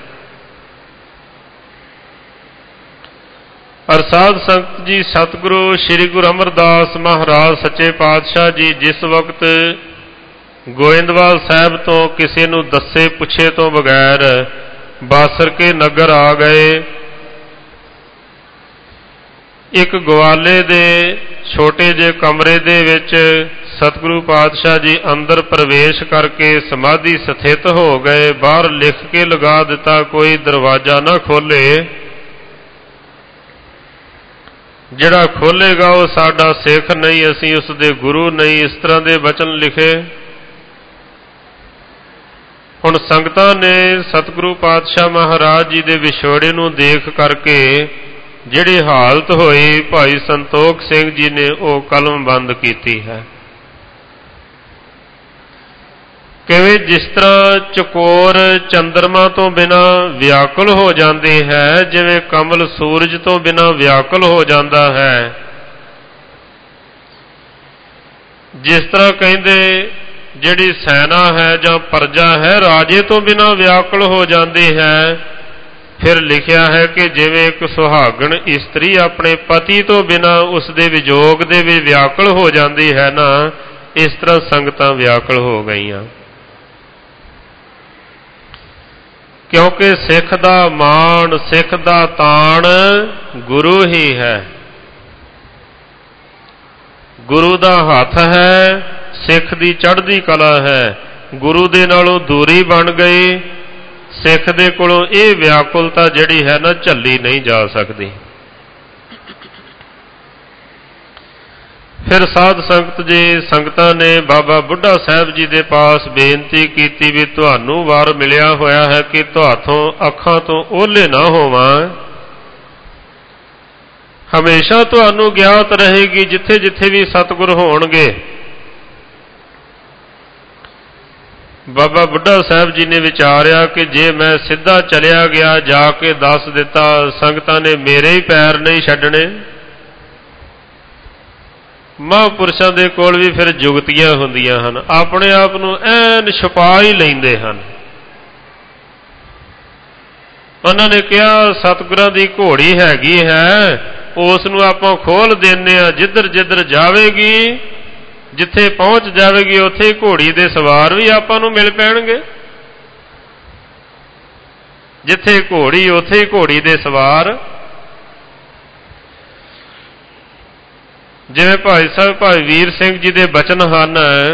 ਔਰ ਸਾਧ ਸੰਗਤ ਜੀ ਸਤਿਗੁਰੂ ਸ੍ਰੀ ਗੁਰੂ ਅਮਰਦਾਸ ਮਹਾਰਾਜ ਸੱਚੇ ਪਾਤਸ਼ਾਹ ਜੀ ਜਿਸ ਵਕਤ ਗੋਇੰਦਵਾਲ ਸਾਹਿਬ ਤੋਂ ਕਿਸੇ ਨੂੰ ਦੱਸੇ ਪੁੱਛੇ ਤੋਂ ਬਗੈਰ ਬਾਸਰ ਕੇ ਨਗਰ ਆ ਗਏ, ਇੱਕ ਗਵਾਲੇ ਦੇ ਛੋਟੇ ਜਿਹੇ ਕਮਰੇ ਦੇ ਵਿੱਚ ਸਤਿਗੁਰੂ ਪਾਤਸ਼ਾਹ ਜੀ ਅੰਦਰ ਪ੍ਰਵੇਸ਼ ਕਰਕੇ ਸਮਾਧੀ ਸਥਿਤ ਹੋ ਗਏ। ਬਾਹਰ ਲਿਖ ਕੇ ਲਗਾ ਦਿੱਤਾ ਕੋਈ ਦਰਵਾਜ਼ਾ ਨਾ ਖੋਲੇ, ਜਿਹੜਾ ਖੋਲੇਗਾ ਉਹ ਸਾਡਾ ਸਿੱਖ ਨਹੀਂ, ਅਸੀਂ ਉਸ ਦੇ ਗੁਰੂ ਨਹੀਂ, ਇਸ ਤਰ੍ਹਾਂ ਦੇ ਬਚਨ ਲਿਖੇ। ਹੁਣ ਸੰਗਤਾਂ ਨੇ ਸਤਿਗੁਰੂ ਪਾਤਸ਼ਾਹ ਮਹਾਰਾਜ ਜੀ ਦੇ ਵਿਛੋੜੇ ਨੂੰ ਦੇਖ ਕਰਕੇ ਜਿਹੜੀ ਹਾਲਤ ਹੋਈ, ਭਾਈ ਸੰਤੋਖ ਸਿੰਘ ਜੀ ਨੇ ਉਹ ਕਲਮਬੰਦ ਕੀਤੀ ਹੈ। ਕਿਵੇਂ ਜਿਸ ਤਰ੍ਹਾਂ ਚਕੋਰ ਚੰਦਰਮਾ ਤੋਂ ਬਿਨਾਂ ਵਿਆਕੁਲ ਹੋ ਜਾਂਦੀ ਹੈ, ਜਿਵੇਂ ਕਮਲ ਸੂਰਜ ਤੋਂ ਬਿਨਾਂ ਵਿਆਕੁਲ ਹੋ ਜਾਂਦਾ ਹੈ, ਜਿਸ ਤਰ੍ਹਾਂ ਕਹਿੰਦੇ ਜਿਹੜੀ ਸੈਨਾ ਹੈ ਜਾਂ ਪ੍ਰਜਾ ਹੈ ਰਾਜੇ ਤੋਂ ਬਿਨਾਂ ਵਿਆਕੁਲ ਹੋ ਜਾਂਦੀ ਹੈ, ਫਿਰ ਲਿਖਿਆ ਹੈ ਕਿ ਜਿਵੇਂ ਇੱਕ ਸੁਹਾਗਣ ਇਸਤਰੀ ਆਪਣੇ ਪਤੀ ਤੋਂ ਬਿਨਾਂ ਉਸ ਦੇ ਵਿਜੋਗ ਦੇ ਵੀ ਵਿਆਕੁਲ ਹੋ ਜਾਂਦੀ ਹੈ ਨਾ, ਇਸ ਤਰ੍ਹਾਂ ਸੰਗਤਾਂ ਵਿਆਕੁਲ ਹੋ ਗਈਆਂ। ਕਿਉਂਕਿ ਸਿੱਖ ਦਾ ਮਾਣ, ਸਿੱਖ ਦਾ ਤਾਣ ਗੁਰੂ ਹੀ ਹੈ। ਗੁਰੂ ਦਾ ਹੱਥ ਹੈ, ਸਿੱਖ ਦੀ ਚੜ੍ਹਦੀ ਕਲਾ ਹੈ। ਗੁਰੂ ਦੇ ਨਾਲੋਂ ਦੂਰੀ ਬਣ ਗਈ, ਸਿੱਖ ਦੇ ਕੋਲੋਂ ਇਹ ਵਿਆਕੁਲਤਾ ਜਿਹੜੀ ਹੈ ਨਾ ਝੱਲੀ ਨਹੀਂ ਜਾ ਸਕਦੀ। ਫਿਰ ਸਾਧ ਸੰਗਤ ਜੀ ਸੰਗਤਾਂ ਨੇ ਬਾਬਾ ਬੁੱਢਾ ਸਾਹਿਬ ਜੀ ਦੇ ਪਾਸ ਬੇਨਤੀ ਕੀਤੀ ਵੀ ਤੁਹਾਨੂੰ ਵਰ ਮਿਲਿਆ ਹੋਇਆ ਹੈ ਕਿ ਤੁਹਾਥੋਂ ਅੱਖਾਂ ਤੋਂ ਓਹਲੇ ਨਾ ਹੋਵਾਂ, ਹਮੇਸ਼ਾ ਤੁਹਾਨੂੰ ਗਿਆਤ ਰਹੇਗੀ ਜਿੱਥੇ ਜਿੱਥੇ ਵੀ ਸਤਿਗੁਰ ਹੋਣਗੇ। ਬਾਬਾ ਬੁੱਢਾ ਸਾਹਿਬ ਜੀ ਨੇ ਵਿਚਾਰਿਆ ਕਿ ਜੇ ਮੈਂ ਸਿੱਧਾ ਚਲਿਆ ਗਿਆ, ਜਾ ਕੇ ਦੱਸ ਦਿੱਤਾ, ਸੰਗਤਾਂ ਨੇ ਮੇਰੇ ਹੀ ਪੈਰ ਨਹੀਂ ਛੱਡਣੇ। ਮਹਾਂਪੁਰਸ਼ਾਂ ਦੇ ਕੋਲ ਵੀ ਫਿਰ ਜੁਗਤੀਆਂ ਹੁੰਦੀਆਂ ਹਨ, ਆਪਣੇ ਆਪ ਨੂੰ ਐਨ ਛੁਪਾ ਹੀ ਲੈਂਦੇ ਹਨ। ਉਹਨਾਂ ਨੇ ਕਿਹਾ ਸਤਿਗੁਰਾਂ ਦੀ ਘੋੜੀ ਹੈਗੀ ਹੈ, ਉਸ ਨੂੰ ਆਪਾਂ ਖੋਲ ਦਿੰਦੇ ਹਾਂ, ਜਿੱਧਰ ਜਿੱਧਰ ਜਾਵੇਗੀ, ਜਿੱਥੇ ਪਹੁੰਚ ਜਾਵੇਗੀ ਉੱਥੇ ਘੋੜੀ ਦੇ ਸਵਾਰ ਵੀ ਆਪਾਂ ਨੂੰ ਮਿਲ ਪੈਣਗੇ। ਜਿੱਥੇ ਘੋੜੀ ਉੱਥੇ ਘੋੜੀ ਦੇ ਸਵਾਰ। ਜਿਵੇਂ ਭਾਈ ਸਾਹਿਬ ਭਾਈ ਵੀਰ ਸਿੰਘ ਜੀ ਦੇ ਬਚਨ ਹਨ,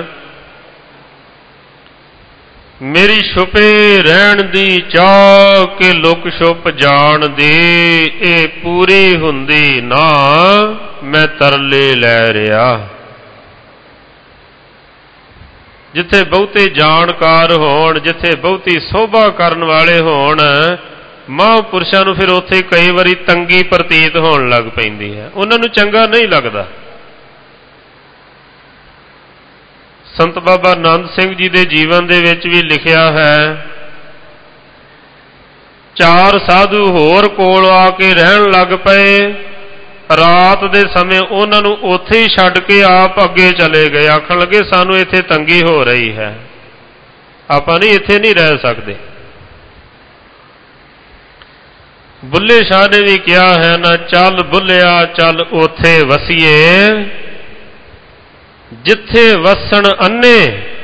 ਮੇਰੀ ਛੁਪੇ ਰਹਿਣ ਦੀ ਚਾਹ ਕਿ ਲੁਕ ਛੁਪ ਜਾਣ ਦੀ, ਇਹ ਪੂਰੀ ਹੁੰਦੀ ਨਾ ਮੈਂ ਤਰਲੇ ਲੈ ਰਿਹਾ। ਜਿੱਥੇ ਬਹੁਤੇ ਜਾਣਕਾਰ ਹੋਣ, ਜਿੱਥੇ ਬਹੁਤੀ ਸੋਭਾ ਕਰਨ ਵਾਲੇ ਹੋਣ, ਮਹਾਂਪੁਰਸ਼ਾਂ ਨੂੰ ਫਿਰ ਉੱਥੇ ਕਈ ਵਾਰੀ ਤੰਗੀ ਪ੍ਰਤੀਤ ਹੋਣ ਲੱਗ ਪੈਂਦੀ ਹੈ, ਉਹਨਾਂ ਨੂੰ ਚੰਗਾ ਨਹੀਂ ਲੱਗਦਾ। ਸੰਤ ਬਾਬਾ ਆਨੰਦ ਸਿੰਘ ਜੀ ਦੇ ਜੀਵਨ ਦੇ ਵਿੱਚ ਵੀ ਲਿਖਿਆ ਹੈ, 4 ਸਾਧੂ ਹੋਰ ਕੋਲ ਆ ਕੇ ਰਹਿਣ ਲੱਗ ਪਏ, ਰਾਤ ਦੇ ਸਮੇਂ ਉਹਨਾਂ ਨੂੰ ਉੱਥੇ ਹੀ ਛੱਡ ਕੇ ਆਪ ਅੱਗੇ ਚਲੇ ਗਏ। ਆਖਣ ਲੱਗੇ ਸਾਨੂੰ ਇੱਥੇ ਤੰਗੀ ਹੋ ਰਹੀ ਹੈ, ਆਪਾਂ ਨਹੀਂ ਇੱਥੇ ਨਹੀਂ ਰਹਿ ਸਕਦੇ। ਬੁੱਲੇ ਸ਼ਾਹ ਨੇ ਵੀ ਕਿਹਾ ਹੈ ਨਾ, ਚੱਲ ਬੁੱਲਿਆ ਚੱਲ ਉੱਥੇ ਵਸੀਏ, ਜਿੱਥੇ ਵਸਣ ਅੰਨੇ।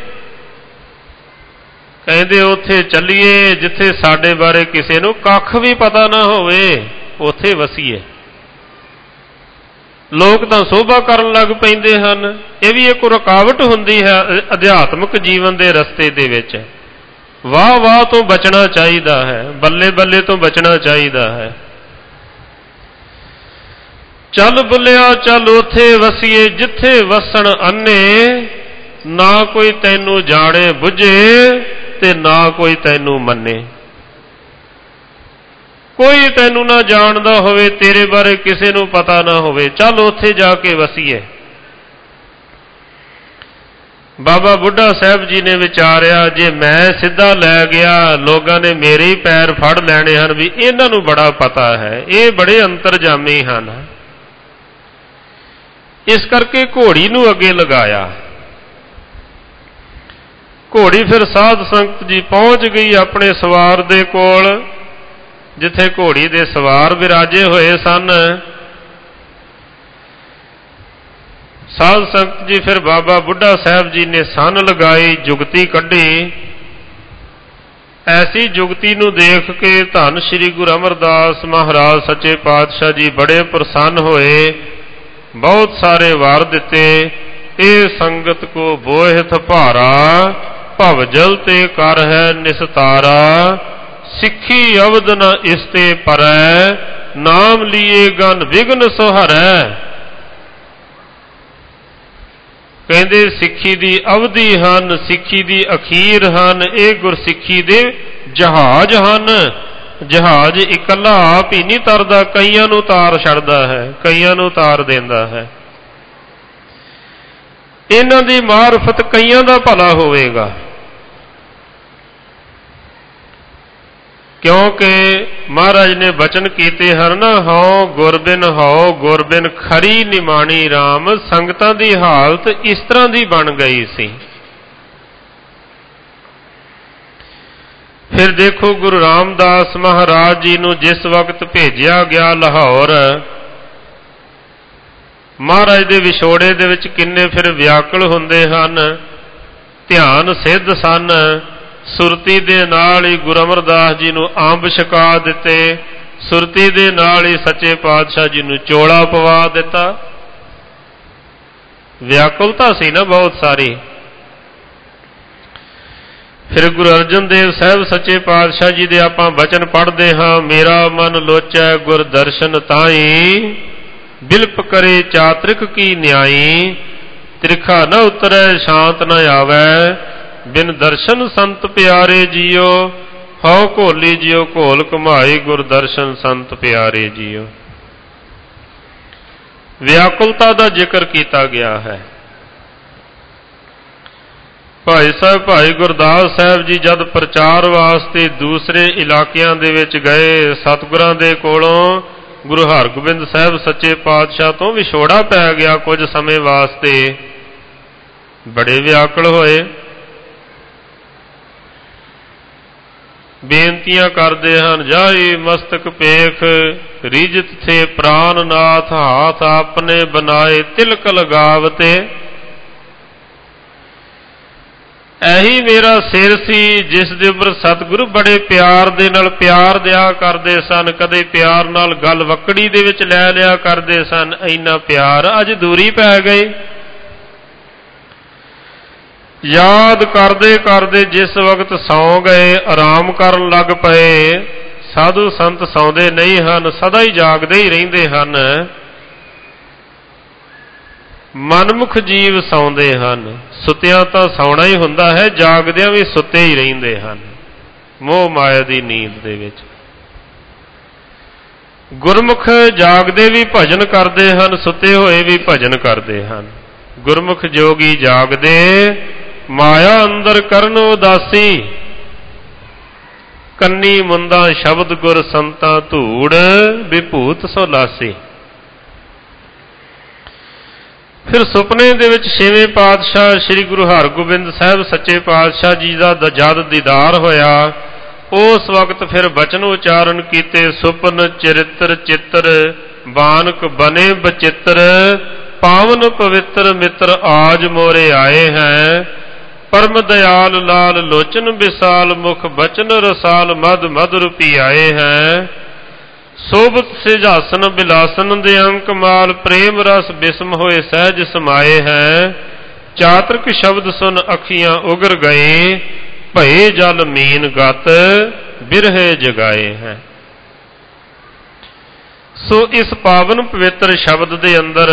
ਕਹਿੰਦੇ ਉੱਥੇ ਚੱਲੀਏ ਜਿੱਥੇ ਸਾਡੇ ਬਾਰੇ ਕਿਸੇ ਨੂੰ ਕੱਖ ਵੀ ਪਤਾ ਨਾ ਹੋਵੇ, ਉੱਥੇ ਵਸੀਏ। ਲੋਕ ਤਾਂ ਸੋਭਾ ਕਰਨ ਲੱਗ ਪੈਂਦੇ ਹਨ, ਇਹ ਵੀ ਇੱਕ ਰੁਕਾਵਟ ਹੁੰਦੀ ਹੈ ਅਧਿਆਤਮਿਕ ਜੀਵਨ ਦੇ ਰਸਤੇ ਦੇ ਵਿੱਚ। ਵਾਹ ਵਾਹ ਤੋਂ ਬਚਣਾ ਚਾਹੀਦਾ ਹੈ, ਬੱਲੇ ਬੱਲੇ ਤੋਂ ਬਚਣਾ ਚਾਹੀਦਾ ਹੈ। ਚੱਲ ਬੁੱਲਿਆ ਚੱਲ ਉੱਥੇ ਵਸੀਏ, ਜਿੱਥੇ ਵਸਣ ਅੰਨੇ, ਨਾ ਕੋਈ ਤੈਨੂੰ ਜਾਣੇ ਬੁੱਝੇ ਤੇ ਨਾ ਕੋਈ ਤੈਨੂੰ ਮੰਨੇ। ਕੋਈ ਤੈਨੂੰ ਨਾ ਜਾਣਦਾ ਹੋਵੇ, ਤੇਰੇ ਬਾਰੇ ਕਿਸੇ ਨੂੰ ਪਤਾ ਨਾ ਹੋਵੇ, ਚੱਲ ਉੱਥੇ ਜਾ ਕੇ ਵਸੀਏ। ਬਾਬਾ ਬੁੱਢਾ ਸਾਹਿਬ ਜੀ ਨੇ ਵਿਚਾਰਿਆ, ਜੇ ਮੈਂ ਸਿੱਧਾ ਲੈ ਗਿਆ ਲੋਕਾਂ ਨੇ ਮੇਰੇ ਹੀ ਪੈਰ ਫੜ ਲੈਣੇ ਹਨ, ਵੀ ਇਹਨਾਂ ਨੂੰ ਬੜਾ ਪਤਾ ਹੈ, ਇਹ ਬੜੇ ਅੰਤਰਜਾਮੀ ਹਨ। ਇਸ ਕਰਕੇ ਘੋੜੀ ਨੂੰ ਅੱਗੇ ਲਗਾਇਆ। ਘੋੜੀ ਫਿਰ ਸਾਧ ਸੰਗਤ ਜੀ ਪਹੁੰਚ ਗਈ ਆਪਣੇ ਸਵਾਰ ਦੇ ਕੋਲ, ਜਿੱਥੇ ਘੋੜੀ ਦੇ ਸਵਾਰ ਵਿਰਾਜੇ ਹੋਏ ਸਨ। ਸਾਧ ਸੰਗਤ ਜੀ ਫਿਰ ਬਾਬਾ ਬੁੱਢਾ ਸਾਹਿਬ ਜੀ ਨੇ ਸੰਨ ਲਗਾਈ, ਜੁਗਤੀ ਕੱਢੀ। ਐਸੀ ਜੁਗਤੀ ਨੂੰ ਦੇਖ ਕੇ ਧੰਨ ਸ੍ਰੀ ਗੁਰੂ ਅਮਰਦਾਸ ਮਹਾਰਾਜ ਸੱਚੇ ਪਾਤਸ਼ਾਹ ਜੀ ਬੜੇ ਪ੍ਰਸੰਨ ਹੋਏ, ਬਹੁਤ ਸਾਰੇ ਵਰ ਦਿੱਤੇ। ਇਹ ਸੰਗਤ ਕੋ ਬੋਹਿਤ ਭਾਰਾ, ਭਵਜਲ ਤੇ ਕਰ ਹੈ ਨਿਸਤਾਰਾ, ਸਿੱਖੀ ਅਵਦ ਨ ਇਸ ਤੇ ਪਰੈ, ਨਾਮ ਲੀਏ ਗਨ ਵਿਗਨ ਸੁਹਰੈ। ਕਹਿੰਦੇ ਸਿੱਖੀ ਦੀ ਅਵਧੀ ਹਨ, ਸਿੱਖੀ ਦੀ ਅਖੀਰ ਹਨ, ਇਹ ਗੁਰਸਿੱਖੀ ਦੇ ਜਹਾਜ਼ ਹਨ। ਜਹਾਜ਼ ਇਕੱਲਾ ਆਪ ਹੀ ਨਹੀਂ ਤਰਦਾ, ਕਈਆਂ ਨੂੰ ਤਾਰ ਛੱਡਦਾ ਹੈ, ਕਈਆਂ ਨੂੰ ਤਾਰ ਦਿੰਦਾ ਹੈ। ਇਹਨਾਂ ਦੀ ਮਾਰਫਤ ਕਈਆਂ ਦਾ ਭਲਾ ਹੋਵੇਗਾ। ਕਿਉਂਕਿ ਮਹਾਰਾਜ ਨੇ ਬਚਨ ਕੀਤੇ ਹਨ ਨਾ, ਹਉ ਗੁਰ ਬਿਨ ਖਰੀ ਨਿਮਾਣੀ ਰਾਮ। ਸੰਗਤਾਂ ਦੀ ਹਾਲਤ ਇਸ ਤਰ੍ਹਾਂ ਦੀ ਬਣ ਗਈ ਸੀ। ਫਿਰ ਦੇਖੋ ਗੁਰੂ ਰਾਮਦਾਸ ਮਹਾਰਾਜ ਜੀ ਨੂੰ ਜਿਸ ਵਕਤ ਭੇਜਿਆ ਗਿਆ ਲਾਹੌਰ, ਮਹਾਰਾਜ ਦੇ ਵਿਛੋੜੇ ਦੇ ਵਿੱਚ ਕਿੰਨੇ ਫਿਰ ਵਿਆਕੁਲ ਹੁੰਦੇ ਹਨ। ਧਿਆਨ ਸਿੱਧ ਸਨ। ਸੁਰਤੀ ਦੇ ਨਾਲ ਹੀ ਗੁਰੂ ਅਮਰਦਾਸ ਜੀ ਨੂੰ ਅੰਬ ਛਕਾ ਦਿੱਤੇ, ਸੁਰਤੀ ਦੇ ਨਾਲ ਹੀ ਸੱਚੇ ਪਾਤਸ਼ਾਹ ਜੀ ਨੂੰ ਚੋਲਾ ਪਵਾ ਦਿੱਤਾ। ਵਿਆਕੁਲਤਾ ਸੀ ਨਾ ਬਹੁਤ ਸਾਰੀ। ਫਿਰ ਗੁਰੂ ਅਰਜਨ ਦੇਵ ਸਾਹਿਬ ਸੱਚੇ ਪਾਤਸ਼ਾਹ ਜੀ ਦੇ ਆਪਾਂ ਬਚਨ ਪੜ੍ਹਦੇ ਹਾਂ, ਮੇਰਾ ਮਨ ਲੋਚੈ ਗੁਰ ਦਰਸ਼ਨ ਤਾਈ, ਬਿਲਪ ਕਰੇ ਚਾਤ੍ਰਿਕ ਕੀ ਨਿਆਈ, ਤ੍ਰਿਖਾ ਨ ਉਤਰੈ ਸ਼ਾਂਤ ਨ ਆਵੈ, ਬਿਨ ਦਰਸ਼ਨ ਸੰਤ ਪਿਆਰੇ ਜੀਓ, ਹਉ ਘੋਲੀ ਜਿਉ ਘੋਲ ਘੁਮਾਈ, ਗੁਰ ਦਰਸ਼ਨ ਸੰਤ ਪਿਆਰੇ ਜੀਓ। ਵਿਆਕੁਲਤਾ ਦਾ ਜ਼ਿਕਰ ਕੀਤਾ ਗਿਆ ਹੈ। ਭਾਈ ਸਾਹਿਬ ਭਾਈ ਗੁਰਦਾਸ ਸਾਹਿਬ ਜੀ ਜਦ ਪ੍ਰਚਾਰ ਵਾਸਤੇ ਦੂਸਰੇ ਇਲਾਕਿਆਂ ਦੇ ਵਿੱਚ ਗਏ, ਸਤਿਗੁਰਾਂ ਦੇ ਕੋਲੋਂ ਗੁਰੂ ਹਰਗੋਬਿੰਦ ਸਾਹਿਬ ਸੱਚੇ ਪਾਤਸ਼ਾਹ ਤੋਂ ਵਿਛੋੜਾ ਪੈ ਗਿਆ ਕੁਝ ਸਮੇਂ ਵਾਸਤੇ, ਬੜੇ ਵਿਆਕੁਲ ਹੋਏ। ਬੇਨਤੀਆਂ ਕਰਦੇ ਹਨ, ਜਾਈ ਮਸਤਕ ਪੇਖ ਰੀਜਤ ਥੇ ਪ੍ਰਾਨ ਨਾਥ, ਹਾਥ ਆਪਨੇ ਬਨਾਏ ਤਿਲਕ ਲਗਾਵਤੇ। ਇਹੀ ਮੇਰਾ ਸਿਰ ਸੀ ਜਿਸ ਦੇ ਉੱਪਰ ਸਤਿਗੁਰੂ ਬੜੇ ਪਿਆਰ ਦੇ ਨਾਲ ਪਿਆਰ ਦਿਆ ਕਰਦੇ ਸਨ। ਕਦੇ ਪਿਆਰ ਨਾਲ ਗੱਲ ਵਕੜੀ ਦੇ ਵਿੱਚ ਲੈ ਲਿਆ ਕਰਦੇ ਸਨ। ਇੰਨਾ ਪਿਆਰ ਅੱਜ ਦੂਰੀ ਪੈ ਗਈ। ਯਾਦ ਕਰਦੇ ਕਰਦੇ ਜਿਸ ਵਕਤ ਸੌਂ ਗਏ, ਆਰਾਮ ਕਰਨ ਲੱਗ ਪਏ। ਸਾਧੂ ਸੰਤ ਸੌਂਦੇ ਨਹੀਂ ਹਨ, ਸਦਾ ਹੀ ਜਾਗਦੇ ਹੀ ਰਹਿੰਦੇ ਹਨ। ਮਨਮੁਖ ਜੀਵ ਸੌਂਦੇ ਹਨ। ਸੁੱਤਿਆਂ ਤਾਂ ਸੌਣਾ ਹੀ ਹੁੰਦਾ ਹੈ, ਜਾਗਦਿਆਂ ਵੀ ਸੁੱਤੇ ਹੀ ਰਹਿੰਦੇ ਹਨ, ਮੋਹ ਮਾਇਆ ਦੀ ਨੀਂਦ ਦੇ ਵਿੱਚ। ਗੁਰਮੁਖ ਜਾਗਦੇ ਵੀ ਭਜਨ ਕਰਦੇ ਹਨ, ਸੁੱਤੇ ਹੋਏ ਵੀ ਭਜਨ ਕਰਦੇ ਹਨ। ਗੁਰਮੁਖ ਜੋਗੀ ਜਾਗਦੇ ਮਾਇਆ ਅੰਦਰ ਕਰਨ ਉਦਾਸੀ, ਕੰਨੀ ਮੁੰਦਾ ਸ਼ਬਦ ਗੁਰ ਸੰਤਾਂ ਧੂੜ, ਵਿਭੂਤ ਸੋਲਾਸੀ। ਫਿਰ ਸੁਪਨੇ ਦੇ ਵਿੱਚ ਛੇਵੇਂ ਪਾਤਸ਼ਾਹ ਸ੍ਰੀ ਗੁਰੂ ਹਰਗੋਬਿੰਦ ਸਾਹਿਬ ਸੱਚੇ ਪਾਤਸ਼ਾਹ ਜੀ ਦਾ ਜਦ ਦੀਦਾਰ ਹੋਇਆ, ਉਸ ਵਕਤ ਫਿਰ ਬਚਨ ਉਚਾਰਨ ਕੀਤੇ, ਸੁਪਨ ਚਰਿੱਤਰ ਚਿੱਤਰ ਬਾਨਕ ਬਨੇ ਬਚਿੱਤਰ, ਪਾਵਨ ਪਵਿੱਤਰ ਮਿੱਤਰ ਆਜ ਮੋਰੇ ਆਏ ਹੈ, ਪਰਮ ਦਇਆਲ ਲਾਲ ਲੋਚਨ ਵਿਸਾਲ, ਮੁਖ ਬਚਨ ਰਸਾਲ ਮਦ ਮਦ ਰੂਪੀ ਆਏ ਹੈ, ਸੋਭਤ ਸਿਜਾਸਨ ਬਿਲਾਸਨ ਦੇ ਅੰਕ ਮਾਲ, ਪ੍ਰੇਮ ਰਸ ਬਿਸਮ ਹੋਏ ਸਹਿਜ ਸਮਾਏ ਹੈ, ਚਾਤ੍ਰਿਕ ਸ਼ਬਦ ਸੁਨ ਅੱਖੀਆਂ ਉਗਰ ਗਏ, ਭਏ ਜਲ ਮੀਨ ਗਤ ਬਿਰਹੇ ਜਗਾਏ ਹੈ। ਸੋ ਇਸ ਪਾਵਨ ਪਵਿੱਤਰ ਸ਼ਬਦ ਦੇ ਅੰਦਰ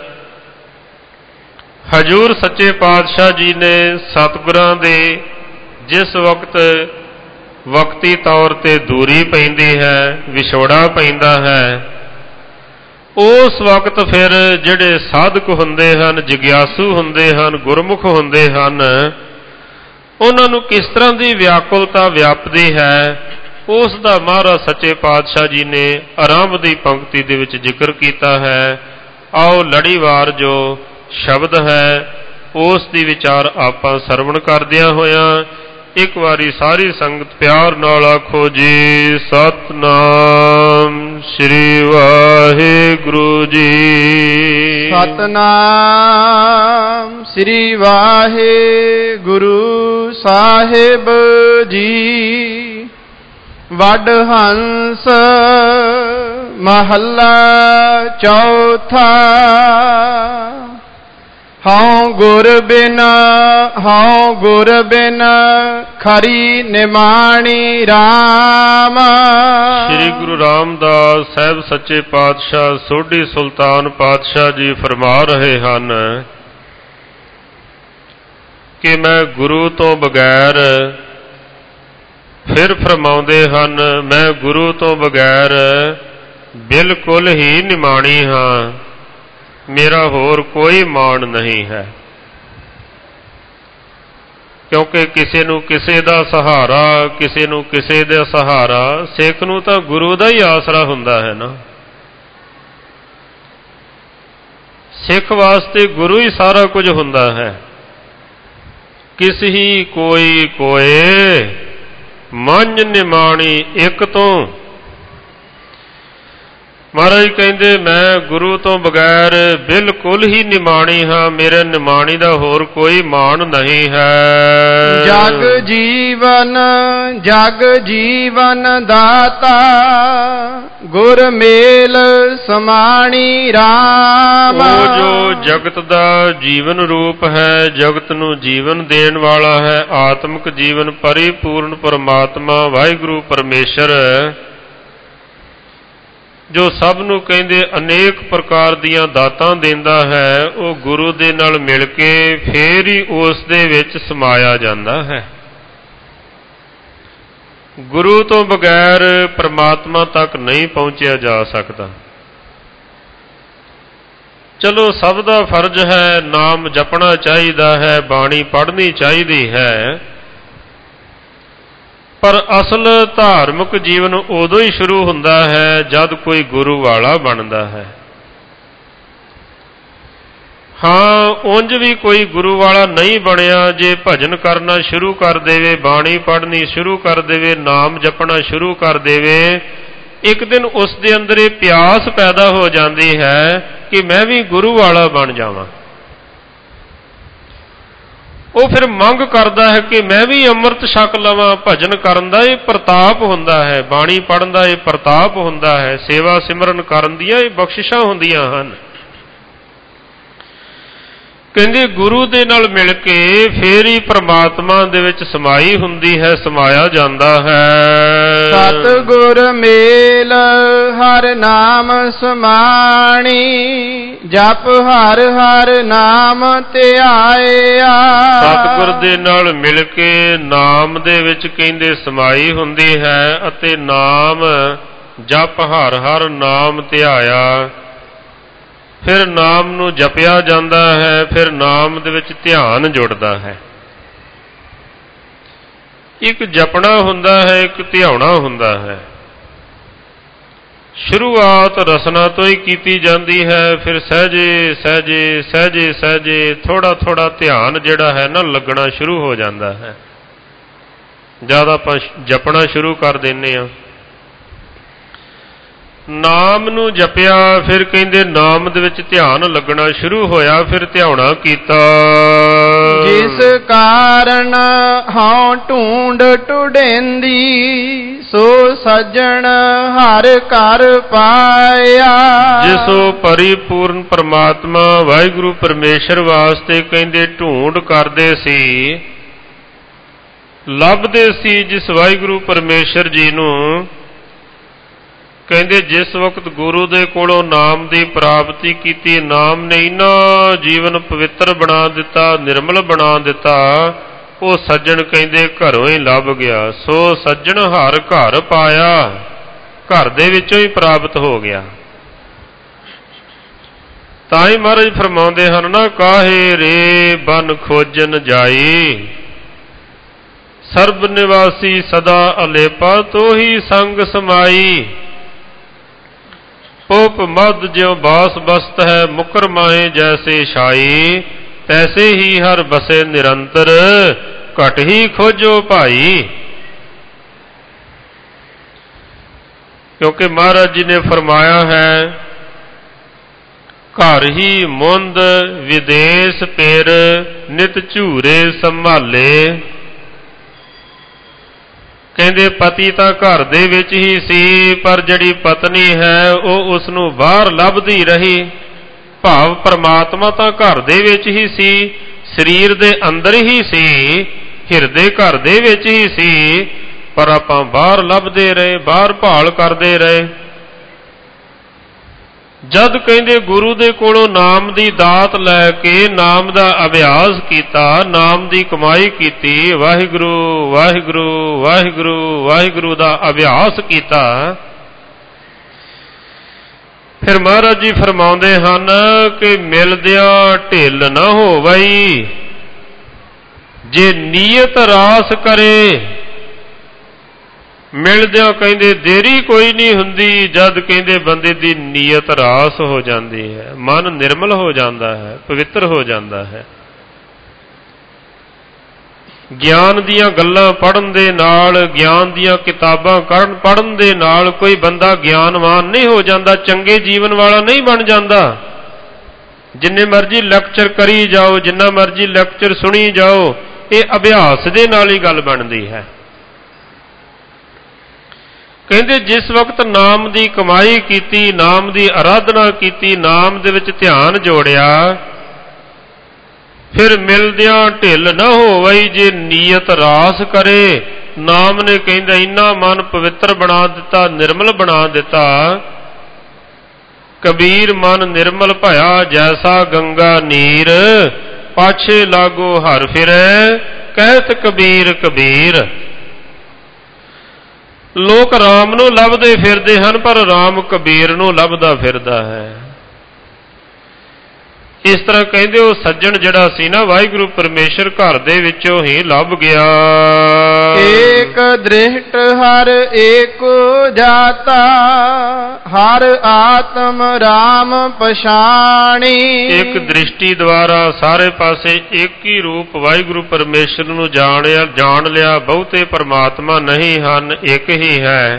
ਹਜੂਰ ਸੱਚੇ ਪਾਤਸ਼ਾਹ ਜੀ ਨੇ ਸਤਿਗੁਰਾਂ ਦੇ ਜਿਸ ਵਕਤ ਵਕਤੀ ਤੌਰ ਤੇ ਦੂਰੀ ਪੈਂਦੀ ਹੈ, ਵਿਛੋੜਾ ਪੈਂਦਾ ਹੈ, ਉਸ ਵਕਤ ਫਿਰ ਜਿਹੜੇ ਸਾਧਕ ਹੁੰਦੇ ਹਨ, ਜਿਗਿਆਸੂ ਹੁੰਦੇ ਹਨ, ਗੁਰਮੁਖ ਹੁੰਦੇ ਹਨ, ਉਹਨਾਂ ਨੂੰ ਕਿਸ ਤਰ੍ਹਾਂ ਦੀ ਵਿਆਕੁਲਤਾ ਵਿਆਪਦੀ ਹੈ, ਉਸ ਦਾ ਮਹਾਰਾਜ ਸੱਚੇ ਪਾਤਸ਼ਾਹ ਜੀ ਨੇ ਆਰੰਭ ਦੀ ਪੰਕਤੀ ਦੇ ਵਿੱਚ ਜ਼ਿਕਰ ਕੀਤਾ ਹੈ। ਆਓ ਲੜੀਵਾਰ ਜੋ ਸ਼ਬਦ ਹੈ ਉਸ ਦੀ ਵਿਚਾਰ ਆਪਾਂ ਸਰਵਣ ਕਰਦਿਆਂ ਹੋਇਆਂ ਇੱਕ ਵਾਰੀ ਸਾਰੀ ਸੰਗਤ ਪਿਆਰ ਨਾਲ ਆਖੋ ਜੀ, ਸਤਿਨਾਮ ਸ੍ਰੀ ਵਾਹਿਗੁਰੂ ਜੀ। ਸਤਿਨਾਮ ਸ੍ਰੀ ਵਾਹਿਗੁਰੂ ਸਾਹਿਬ ਜੀ। ਵੱਡ ਹੰਸ ਮਹੱਲਾ ਚੌਥਾ। ਹਉ ਗੁਰ ਬਿਨ ਖਰੀ ਨਿਮਾਣੀ ਰਾਮ। ਸ੍ਰੀ ਗੁਰੂ ਰਾਮਦਾਸ ਸਾਹਿਬ ਸੱਚੇ ਪਾਤਸ਼ਾਹ ਸੋਢੀ ਸੁਲਤਾਨ ਪਾਤਸ਼ਾਹ ਜੀ ਫਰਮਾ ਰਹੇ ਹਨ ਕਿ ਮੈਂ ਗੁਰੂ ਤੋਂ ਬਗੈਰ, ਫਿਰ ਫਰਮਾਉਂਦੇ ਹਨ ਮੈਂ ਗੁਰੂ ਤੋਂ ਬਗੈਰ ਬਿਲਕੁਲ ਹੀ ਨਿਮਾਣੀ ਹਾਂ, ਮੇਰਾ ਹੋਰ ਕੋਈ ਮਾਣ ਨਹੀਂ ਹੈ। ਕਿਉਂਕਿ ਕਿਸੇ ਨੂੰ ਕਿਸੇ ਦਾ ਸਹਾਰਾ, ਕਿਸੇ ਨੂੰ ਕਿਸੇ ਦਾ ਸਹਾਰਾ। ਸਿੱਖ ਨੂੰ ਤਾਂ ਗੁਰੂ ਦਾ ਹੀ ਆਸਰਾ ਹੁੰਦਾ ਹੈ ਨਾ। ਸਿੱਖ ਵਾਸਤੇ ਗੁਰੂ ਹੀ ਸਾਰਾ ਕੁਝ ਹੁੰਦਾ ਹੈ। ਕਿਸ ਹੀ ਕੋਈ ਕੋਏ ਮੰਝ ਨਿਮਾਣੀ ਇੱਕ ਤੋਂ। ਮਹਾਰਾਜ ਕਹਿੰਦੇ ਮੈਂ ਗੁਰੂ ਤੋਂ ਬਗੈਰ ਬਿਲਕੁਲ ਹੀ ਨਿਮਾਣੀ ਹਾਂ। ਮੇਰੇ ਨਿਮਾਣੀ ਦਾ ਹੋਰ ਕੋਈ ਮਾਣ ਨਹੀਂ ਹੈ। ਜਗ ਜੀਵਨ ਦਾਤਾ ਗੁਰ ਮੇਲ ਸਮਾਣੀ ਰਾਮ। ਉਹ ਜੋ ਜਗਤ ਦਾ ਜੀਵਨ ਰੂਪ ਹੈ, ਜਗਤ ਨੂੰ ਜੀਵਨ ਦੇਣ ਵਾਲਾ ਹੈ, ਆਤਮਿਕ ਜੀਵਨ ਪਰਿਪੂਰਨ ਪਰਮਾਤਮਾ ਵਾਹਿਗੁਰੂ ਪਰਮੇਸ਼ਰ, ਜੋ ਸਭ ਨੂੰ ਕਹਿੰਦੇ ਅਨੇਕ ਪ੍ਰਕਾਰ ਦੀਆਂ ਦਾਤਾਂ ਦਿੰਦਾ ਹੈ, ਉਹ ਗੁਰੂ ਦੇ ਨਾਲ ਮਿਲ ਕੇ ਫੇਰ ਹੀ ਉਸ ਦੇ ਵਿੱਚ ਸਮਾਇਆ ਜਾਂਦਾ ਹੈ। ਗੁਰੂ ਤੋਂ ਬਗੈਰ ਪਰਮਾਤਮਾ ਤੱਕ ਨਹੀਂ ਪਹੁੰਚਿਆ ਜਾ ਸਕਦਾ। ਚਲੋ ਸਭ ਦਾ ਫਰਜ਼ ਹੈ, ਨਾਮ ਜਪਣਾ ਚਾਹੀਦਾ ਹੈ, ਬਾਣੀ ਪੜ੍ਹਨੀ ਚਾਹੀਦੀ ਹੈ, ਪਰ ਅਸਲ ਧਾਰਮਿਕ ਜੀਵਨ ਉਦੋਂ ਹੀ ਸ਼ੁਰੂ ਹੁੰਦਾ ਹੈ ਜਦ ਕੋਈ ਗੁਰੂ ਵਾਲਾ ਬਣਦਾ ਹੈ। ਹਾਂ, ਉਂਝ ਵੀ ਕੋਈ ਗੁਰੂ ਵਾਲਾ ਨਹੀਂ ਬਣਿਆ, ਜੇ ਭਜਨ ਕਰਨਾ ਸ਼ੁਰੂ ਕਰ ਦੇਵੇ, ਬਾਣੀ ਪੜ੍ਹਨੀ ਸ਼ੁਰੂ ਕਰ ਦੇਵੇ, ਨਾਮ ਜਪਣਾ ਸ਼ੁਰੂ ਕਰ ਦੇਵੇ, ਇੱਕ ਦਿਨ ਉਸ ਦੇ ਅੰਦਰ ਇਹ ਪਿਆਸ ਪੈਦਾ ਹੋ ਜਾਂਦੀ ਹੈ ਕਿ ਮੈਂ ਵੀ ਗੁਰੂ ਵਾਲਾ ਬਣ ਜਾਵਾਂ। ਉਹ ਫਿਰ ਮੰਗ ਕਰਦਾ ਹੈ ਕਿ ਮੈਂ ਵੀ ਅੰਮ੍ਰਿਤ ਛਕ ਲਵਾਂ। ਭਜਨ ਕਰਨ ਦਾ ਇਹ ਪ੍ਰਤਾਪ ਹੁੰਦਾ ਹੈ, ਬਾਣੀ ਪੜ੍ਹਨ ਦਾ ਇਹ ਪ੍ਰਤਾਪ ਹੁੰਦਾ ਹੈ, ਸੇਵਾ ਸਿਮਰਨ ਕਰਨ ਦੀਆਂ ਇਹ ਬਖਸ਼ਿਸ਼ਾਂ ਹੁੰਦੀਆਂ ਹਨ। ਕਹਿੰਦੇ ਗੁਰੂ ਦੇ ਨਾਲ ਮਿਲ ਕੇ ਫੇਰ ਹੀ ਪ੍ਰਮਾਤਮਾ ਦੇ ਵਿੱਚ ਸਮਾਈ ਹੁੰਦੀ ਹੈ, ਸਮਾਇਆ ਜਾਂਦਾ ਹੈ। ਸਤਿਗੁਰ ਮੇਲ ਹਰ ਨਾਮ ਸਮਾਣੀ, ਜਪ ਹਰ ਹਰ ਨਾਮ ਧਿਆਇਆ। ਸਤਿਗੁਰ ਦੇ ਨਾਲ ਮਿਲ ਕੇ ਨਾਮ ਦੇ ਵਿੱਚ ਕਹਿੰਦੇ ਸਮਾਈ ਹੁੰਦੀ ਹੈ, ਅਤੇ ਨਾਮ ਜਪ ਹਰ ਹਰ ਨਾਮ ਧਿਆਇਆ। ਫਿਰ ਨਾਮ ਨੂੰ ਜਪਿਆ ਜਾਂਦਾ ਹੈ, ਫਿਰ ਨਾਮ ਦੇ ਵਿੱਚ ਧਿਆਨ ਜੁੜਦਾ ਹੈ। ਇੱਕ ਜਪਣਾ ਹੁੰਦਾ ਹੈ, ਇੱਕ ਧਿਆਉਣਾ ਹੁੰਦਾ ਹੈ। ਸ਼ੁਰੂਆਤ ਰਸਨਾ ਤੋਂ ਹੀ ਕੀਤੀ ਜਾਂਦੀ ਹੈ, ਫਿਰ ਸਹਿਜੇ ਸਹਿਜੇ ਸਹਿਜੇ ਸਹਿਜੇ ਥੋੜਾ ਥੋੜਾ ਧਿਆਨ ਜਿਹੜਾ ਹੈ ਨਾ ਲੱਗਣਾ ਸ਼ੁਰੂ ਹੋ ਜਾਂਦਾ ਹੈ। ਜਦ ਆਪਾਂ ਜਪਣਾ ਸ਼ੁਰੂ ਕਰ ਦਿੰਦੇ ਹਾਂ, ਨਾਮ ਨੂੰ ਜਪਿਆ, ਫਿਰ ਕਹਿੰਦੇ ਨਾਮ ਦੇ ਵਿੱਚ ਧਿਆਨ ਲੱਗਣਾ ਸ਼ੁਰੂ ਹੋਇਆ, ਫਿਰ ਧਿਆਉਣਾ ਕੀਤਾ। ਜਿਸ ਕਾਰਨ ਹਉ ਢੂੰਡ ਢੁੜੇਂਦੀ, ਸੋ ਸੱਜਣ ਹਰ ਘਰ ਪਾਇਆ। ਜਿਸੋ ਪਰਿਪੂਰਨ ਪਰਮਾਤਮਾ ਵਾਹਿਗੁਰੂ ਪਰਮੇਸ਼ਰ ਵਾਸਤੇ ਕਹਿੰਦੇ ਢੂੰਡ ਕਰਦੇ ਸੀ, ਲੱਭਦੇ ਸੀ ਜਿਸ ਵਾਹਿਗੁਰੂ ਪਰਮੇਸ਼ਰ ਜੀ ਨੂੰ। ਕਹਿੰਦੇ ਜਿਸ ਵਕਤ ਗੁਰੂ ਦੇ ਕੋਲੋਂ ਨਾਮ ਦੀ ਪ੍ਰਾਪਤੀ ਕੀਤੀ, ਨਾਮ ਨੇ ਇੰਨਾ ਜੀਵਨ ਪਵਿੱਤਰ ਬਣਾ ਦਿੱਤਾ, ਨਿਰਮਲ ਬਣਾ ਦਿੱਤਾ, ਉਹ ਸੱਜਣ ਕਹਿੰਦੇ ਘਰੋਂ ਹੀ ਲੱਭ ਗਿਆ। ਸੋ ਸੱਜਣ ਹਰ ਘਰ ਪਾਇਆ, ਘਰ ਦੇ ਵਿੱਚੋਂ ਹੀ ਪ੍ਰਾਪਤ ਹੋ ਗਿਆ। ਤਾਂ ਹੀ ਮਹਾਰਾਜ ਫਰਮਾਉਂਦੇ ਹਨ ਨਾ, ਕਾਹੇ ਰੇ ਬਨ ਖੋਜਨ ਜਾਈ, ਸਰਬ ਨਿਵਾਸੀ ਸਦਾ ਅਲੇਪਾ, ਤੋਹੀ ਸੰਗ ਸਮਾਈ। पोप मद ज्यों बास बसत है, मुकर माहे जैसे छाई, तैसे ही हर बसे निरंतर, घट ही खोजो भाई। क्योंकि महाराज जी ने फरमाया है, घर ही मुंद विदेश पेर, नित झूरे संभाले। ਕਹਿੰਦੇ ਪਤੀ ਤਾਂ ਘਰ ਦੇ ਵਿੱਚ ਹੀ ਸੀ, ਪਰ ਜਿਹੜੀ ਪਤਨੀ ਹੈ ਉਹ ਉਸ ਨੂੰ ਬਾਹਰ ਲੱਭਦੀ ਰਹੀ। ਭਾਵ ਪਰਮਾਤਮਾ ਤਾਂ ਘਰ ਦੇ ਵਿੱਚ ਹੀ ਸੀ, ਸਰੀਰ ਦੇ ਅੰਦਰ ਹੀ ਸੀ, ਹਿਰਦੇ ਘਰ ਦੇ ਵਿੱਚ ਹੀ ਸੀ, ਪਰ ਆਪਾਂ ਬਾਹਰ ਲੱਭਦੇ ਰਹੇ, ਬਾਹਰ ਭਾਲ ਕਰਦੇ ਰਹੇ। ਜਦ ਕਹਿੰਦੇ ਗੁਰੂ ਦੇ ਕੋਲੋਂ ਨਾਮ ਦੀ ਦਾਤ ਲੈ ਕੇ ਨਾਮ ਦਾ ਅਭਿਆਸ ਕੀਤਾ, ਨਾਮ ਦੀ ਕਮਾਈ ਕੀਤੀ, ਵਾਹਿਗੁਰੂ ਵਾਹਿਗੁਰੂ ਵਾਹਿਗੁਰੂ ਵਾਹਿਗੁਰੂ ਦਾ ਅਭਿਆਸ ਕੀਤਾ, ਫਿਰ ਮਹਾਰਾਜ ਜੀ ਫਰਮਾਉਂਦੇ ਹਨ ਕਿ ਮਿਲਦਿਆਂ ਢਿੱਲ ਨਾ ਹੋਵਈ, ਜੇ ਨੀਅਤ ਰਾਸ ਕਰੇ, ਮਿਲਦਿਆਂ ਕਹਿੰਦੇ ਦੇਰੀ ਕੋਈ ਨਹੀਂ ਹੁੰਦੀ, ਜਦ ਕਹਿੰਦੇ ਬੰਦੇ ਦੀ ਨੀਅਤ ਰਾਸ ਹੋ ਜਾਂਦੀ ਹੈ, ਮਨ ਨਿਰਮਲ ਹੋ ਜਾਂਦਾ ਹੈ, ਪਵਿੱਤਰ ਹੋ ਜਾਂਦਾ ਹੈ। ਗਿਆਨ ਦੀਆਂ ਗੱਲਾਂ ਪੜ੍ਹਨ ਦੇ ਨਾਲ, ਗਿਆਨ ਦੀਆਂ ਕਿਤਾਬਾਂ ਪੜ੍ਹਨ ਦੇ ਨਾਲ ਕੋਈ ਬੰਦਾ ਗਿਆਨਵਾਨ ਨਹੀਂ ਹੋ ਜਾਂਦਾ, ਚੰਗੇ ਜੀਵਨ ਵਾਲਾ ਨਹੀਂ ਬਣ ਜਾਂਦਾ। ਜਿੰਨੇ ਮਰਜ਼ੀ ਲੈਕਚਰ ਕਰੀ ਜਾਓ, ਜਿੰਨਾ ਮਰਜ਼ੀ ਲੈਕਚਰ ਸੁਣੀ ਜਾਓ, ਇਹ ਅਭਿਆਸ ਦੇ ਨਾਲ ਹੀ ਗੱਲ ਬਣਦੀ ਹੈ। ਕਹਿੰਦੇ ਜਿਸ ਵਕਤ ਨਾਮ ਦੀ ਕਮਾਈ ਕੀਤੀ, ਨਾਮ ਦੀ ਆਰਾਧਨਾ ਕੀਤੀ, ਨਾਮ ਦੇ ਵਿੱਚ ਧਿਆਨ ਜੋੜਿਆ, ਫਿਰ ਮਿਲਦਿਆਂ ਢਿੱਲ ਨਾ ਹੋਵਈ ਜੇ ਨੀਅਤ ਰਾਸ ਕਰੇ। ਨਾਮ ਨੇ ਕਹਿੰਦਾ ਇੰਨਾ ਮਨ ਪਵਿੱਤਰ ਬਣਾ ਦਿੱਤਾ, ਨਿਰਮਲ ਬਣਾ ਦਿੱਤਾ। ਕਬੀਰ ਮਨ ਨਿਰਮਲ ਭਇਆ, ਜੈਸਾ ਗੰਗਾ ਨੀਰ, ਪਾਛੇ ਲਾਗੋ ਹਰ ਫਿਰੈ, ਕਹਿਤ ਕਬੀਰ ਕਬੀਰ। ਲੋਕ ਰਾਮ ਨੂੰ ਲੱਭਦੇ ਫਿਰਦੇ ਹਨ, ਪਰ ਰਾਮ ਕਬੀਰ ਨੂੰ ਲੱਭਦਾ ਫਿਰਦਾ ਹੈ। ਇਸ ਤਰ੍ਹਾਂ ਕਹਿੰਦੇ ਉਹ ਸੱਜਣ ਜਿਹੜਾ ਸੀ ਨਾ, ਵਾਹਿਗੁਰੂ ਪਰਮੇਸ਼ਰ ਘਰ ਦੇ ਵਿੱਚੋਂ ਹੀ ਲੱਭ ਗਿਆ। ਏਕ ਦ੍ਰਿਸ਼ਟ ਹਰ ਏਕੋ ਜਾਤਾ, ਹਰ ਆਤਮ ਰਾਮ ਪਛਾਣੀ। ਇੱਕ ਦ੍ਰਿਸ਼ਟੀ ਦੁਆਰਾ ਸਾਰੇ ਪਾਸੇ ਇੱਕ ਹੀ ਰੂਪ ਵਾਹਿਗੁਰੂ ਪਰਮੇਸ਼ਰ ਨੂੰ ਜਾਣ ਲਿਆ। ਬਹੁਤੇ ਪਰਮਾਤਮਾ ਨਹੀਂ ਹਨ, ਇੱਕ ਹੀ ਹੈ।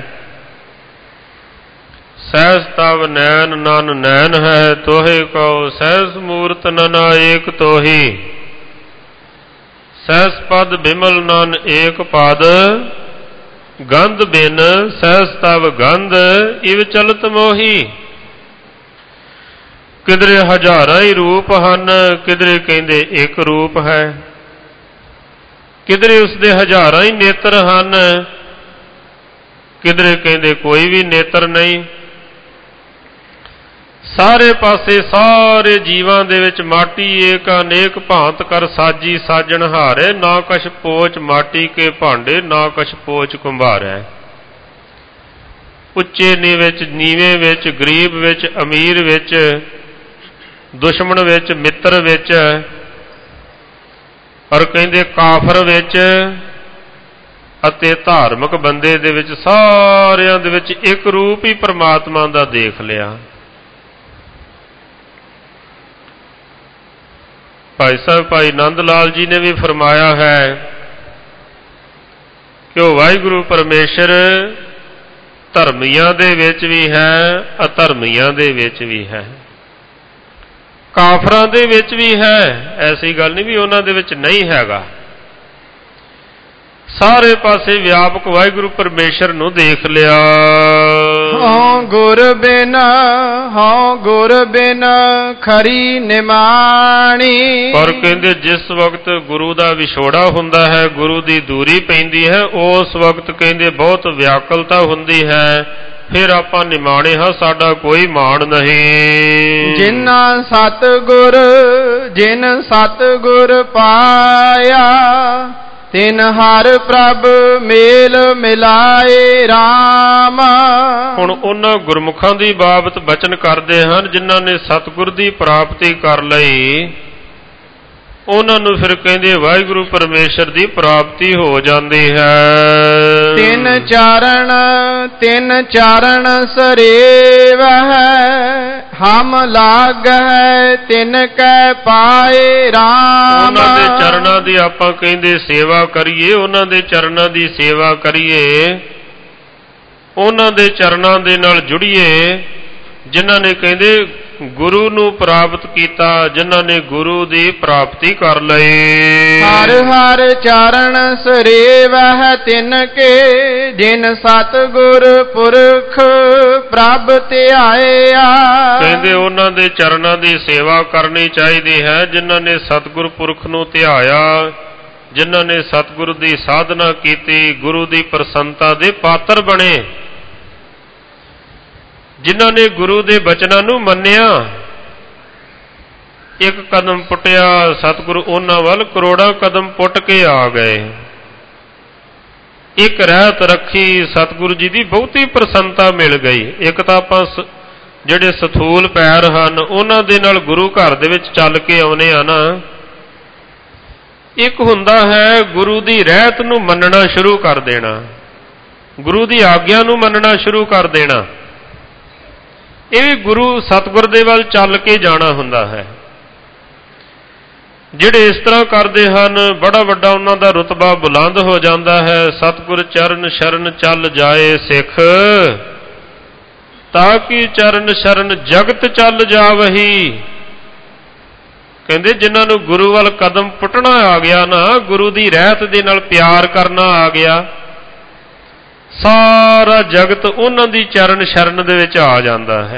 ਸਹਿਜ ਤਵ ਨੈਣ ਨਨ ਨੈਣ ਹੈ, ਤੋਹੇ ਕਉ ਸਹਿਜ ਮੂਰਤ ਨਨ ਏਕ ਤੋਹੀ। ਸਹਿਜ ਪਦ ਬਿਮਲ ਨਨ ਏਕ ਪਦ, ਗੰਧ ਬਿਨ ਸਹਿਜ ਤਵ ਗੰਧ, ਇਵ ਚਲਤ ਮੋਹੀ। ਕਿਧਰੇ ਹਜ਼ਾਰਾਂ ਹੀ ਰੂਪ ਹਨ, ਕਿਧਰੇ ਕਹਿੰਦੇ ਇੱਕ ਰੂਪ ਹੈ, ਕਿਧਰੇ ਉਸਦੇ ਹਜ਼ਾਰਾਂ ਹੀ ਨੇਤਰ ਹਨ, ਕਿਧਰੇ ਕਹਿੰਦੇ ਕੋਈ ਵੀ ਨੇਤਰ ਨਹੀਂ। ਸਾਰੇ ਪਾਸੇ ਸਾਰੇ ਜੀਵਾਂ ਦੇ ਵਿੱਚ ਮਾਟੀ ਏਕ ਅਨੇਕ ਭਾਂਤ ਕਰ ਸਾਜੀ ਸਾਜਣ ਹਾਰੇ, ਨਾ ਕਛ ਪੋਚ ਮਾਟੀ ਕੇ ਭਾਂਡੇ, ਨਾ ਕਛ ਪੋਚ ਕੁੰਭਾਰੈ। ਉੱਚੇ ਨੀਵੇਂ ਵਿੱਚ, ਗਰੀਬ ਵਿੱਚ, ਅਮੀਰ ਵਿੱਚ, ਦੁਸ਼ਮਣ ਵਿੱਚ, ਮਿੱਤਰ ਵਿੱਚ, ਔਰ ਕਹਿੰਦੇ ਕਾਫਰ ਵਿੱਚ ਅਤੇ ਧਾਰਮਿਕ ਬੰਦੇ ਦੇ ਵਿੱਚ, ਸਾਰਿਆਂ ਦੇ ਵਿੱਚ ਇੱਕ ਰੂਪ ਹੀ ਪਰਮਾਤਮਾ ਦਾ ਦੇਖ ਲਿਆ। ਭਾਈ ਸਾਹਿਬ ਭਾਈ ਨੰਦ ਲਾਲ ਜੀ ਨੇ ਵੀ ਫਰਮਾਇਆ ਹੈ ਕਿ ਉਹ ਵਾਹਿਗੁਰੂ ਪਰਮੇਸ਼ਰ ਧਰਮੀਆਂ ਦੇ ਵਿੱਚ ਵੀ ਹੈ, ਅਧਰਮੀਆਂ ਦੇ ਵਿੱਚ ਵੀ ਹੈ, ਕਾਫਰਾਂ ਦੇ ਵਿੱਚ ਵੀ ਹੈ। ਐਸੀ ਗੱਲ ਨਹੀਂ ਵੀ ਉਹਨਾਂ ਦੇ ਵਿੱਚ ਨਹੀਂ ਹੈਗਾ। ਸਾਰੇ ਪਾਸੇ ਵਿਆਪਕ ਵਾਹਿਗੁਰੂ ਪਰਮੇਸ਼ਰ ਨੂੰ ਦੇਖ ਲਿਆ। ਹਉ ਗੁਰ ਬਿਨ ਖਰੀ ਨਿਮਾਣੀ। ਪਰ ਕਹਿੰਦੇ ਜਿਸ ਵਕਤ ਗੁਰੂ ਦਾ ਵਿਛੋੜਾ ਹੁੰਦਾ ਹੈ, ਗੁਰੂ ਦੀ ਦੂਰੀ ਪੈਂਦੀ ਹੈ, ਉਸ ਵਕਤ ਕਹਿੰਦੇ ਬਹੁਤ ਵਿਆਕਲਤਾ ਹੁੰਦੀ ਹੈ। ਫਿਰ ਆਪਾਂ ਨਿਮਾਣੇ ਹਾਂ, ਸਾਡਾ ਕੋਈ ਮਾਣ ਨਹੀਂ। ਜਿਨ ਸਤਿਗੁਰ ਪਾਇਆ, ਤਿਨ ਹਰ ਪ੍ਰਭ ਮੇਲ ਮਿਲਾਏ ਰਾਮ। ਹੁਣ ਉਹਨਾਂ ਗੁਰਮੁਖਾਂ ਦੀ ਬਾਬਤ ਬਚਨ ਕਰਦੇ ਹਨ ਜਿਨ੍ਹਾਂ ਨੇ ਸਤਿਗੁਰ ਦੀ ਪ੍ਰਾਪਤੀ ਕਰ ਲਈ। ਉਹਨਾਂ ਨੂੰ ਫਿਰ ਕਹਿੰਦੇ ਵਾਹਿਗੁਰੂ ਪਰਮੇਸ਼ਰ ਦੀ ਪ੍ਰਾਪਤੀ ਹੋ ਜਾਂਦੀ ਹੈ। ਤਿੰਨ ਚਾਰਨ ਸਰੇਵ ਹੈ, ਹਮ ਲਾਗ ਹੈ ਤਿਨ ਕੈ ਪਾਏ ਰਾਮ। ਉਹਨਾਂ ਦੇ ਚਰਨਾਂ ਦੀ ਆਪਾਂ ਕਹਿੰਦੇ ਸੇਵਾ ਕਰੀਏ, ਉਹਨਾਂ ਦੇ ਚਰਨਾਂ ਦੀ ਸੇਵਾ ਕਰੀਏ, ਉਹਨਾਂ ਦੇ ਚਰਨਾਂ ਦੇ ਨਾਲ ਜੁੜੀਏ ਜਿਨ੍ਹਾਂ ਨੇ ਕਹਿੰਦੇ ਗੁਰੂ ਨੂੰ ਪ੍ਰਾਪਤ ਕੀਤਾ, ਜਿਨ੍ਹਾਂ ਨੇ ਗੁਰੂ ਦੀ ਪ੍ਰਾਪਤੀ ਕਰ ਲਈ। ਹਰ ਹਰ ਚਰਨ ਸਰੇਵ ਹੈ ਤਿਨ ਕੇ, ਜਿਨ ਸਤਿਗੁਰ ਪੁਰਖ ਪ੍ਰਭ ਧਿਆਇਆ। ਕਹਿੰਦੇ ਉਹਨਾਂ ਦੇ ਚਰਨਾਂ ਦੀ ਸੇਵਾ ਕਰਨੀ ਚਾਹੀਦੀ ਹੈ ਜਿਨ੍ਹਾਂ ਨੇ ਸਤਿਗੁਰ ਪੁਰਖ ਨੂੰ ਧਿਆਇਆ, ਜਿਨ੍ਹਾਂ ਨੇ ਸਤਿਗੁਰ ਦੀ ਸਾਧਨਾ ਕੀਤੀ, ਗੁਰੂ ਦੀ ਪ੍ਰਸੰਨਤਾ ਦੇ ਪਾਤਰ ਬਣੇ, ਜਿਨ੍ਹਾਂ ਨੇ ਗੁਰੂ ਦੇ ਬਚਨਾਂ ਨੂੰ ਮੰਨਿਆ। ਇੱਕ ਕਦਮ ਪੁੱਟਿਆ ਸਤਿਗੁਰੂ ਉਹਨਾਂ ਵੱਲ ਕਰੋੜਾਂ ਕਦਮ ਪੁੱਟ ਕੇ ਆ ਗਏ। ਇੱਕ ਰਹਿਤ ਰੱਖੀ, ਸਤਿਗੁਰੂ ਜੀ ਦੀ ਬਹੁਤੀ ਪ੍ਰਸੰਨਤਾ ਮਿਲ ਗਈ। ਇੱਕ ਤਾਂ ਆਪਾਂ ਜਿਹੜੇ ਸਥੂਲ ਪੈਰ ਹਨ ਉਹਨਾਂ ਦੇ ਨਾਲ ਗੁਰੂ ਘਰ ਦੇ ਵਿੱਚ ਚੱਲ ਕੇ ਆਉਨੇ ਆ ਨਾ, ਇੱਕ ਹੁੰਦਾ ਹੈ ਗੁਰੂ ਦੀ ਰਹਿਤ ਨੂੰ ਮੰਨਣਾ ਸ਼ੁਰੂ ਕਰ ਦੇਣਾ, ਗੁਰੂ ਦੀ ਆਗਿਆ ਨੂੰ ਮੰਨਣਾ ਸ਼ੁਰੂ ਕਰ ਦੇਣਾ। ਇਹ ਵੀ ਗੁਰੂ ਸਤਿਗੁਰ ਦੇ ਵੱਲ ਚੱਲ ਕੇ ਜਾਣਾ ਹੁੰਦਾ ਹੈ। ਜਿਹੜੇ ਇਸ ਤਰ੍ਹਾਂ ਕਰਦੇ ਹਨ, ਬੜਾ ਵੱਡਾ ਉਹਨਾਂ ਦਾ ਰੁਤਬਾ ਬੁਲੰਦ ਹੋ ਜਾਂਦਾ ਹੈ। ਸਤਿਗੁਰ ਚਰਨ ਸ਼ਰਨ ਚੱਲ ਜਾਏ ਸਿੱਖ, ਤਾਂ ਕਿ ਚਰਨ ਸ਼ਰਨ ਜਗਤ ਚੱਲ ਜਾਵਹੀ। ਕਹਿੰਦੇ ਜਿਨ੍ਹਾਂ ਨੂੰ ਗੁਰੂ ਵੱਲ ਕਦਮ ਪੁੱਟਣਾ ਆ ਗਿਆ ਨਾ, ਗੁਰੂ ਦੀ ਰਹਿਤ ਦੇ ਨਾਲ ਪਿਆਰ ਕਰਨਾ ਆ ਗਿਆ, ਸਾਰਾ ਜਗਤ ਉਹਨਾਂ ਦੀ ਚਰਨ ਸ਼ਰਨ ਦੇ ਵਿੱਚ ਆ ਜਾਂਦਾ ਹੈ।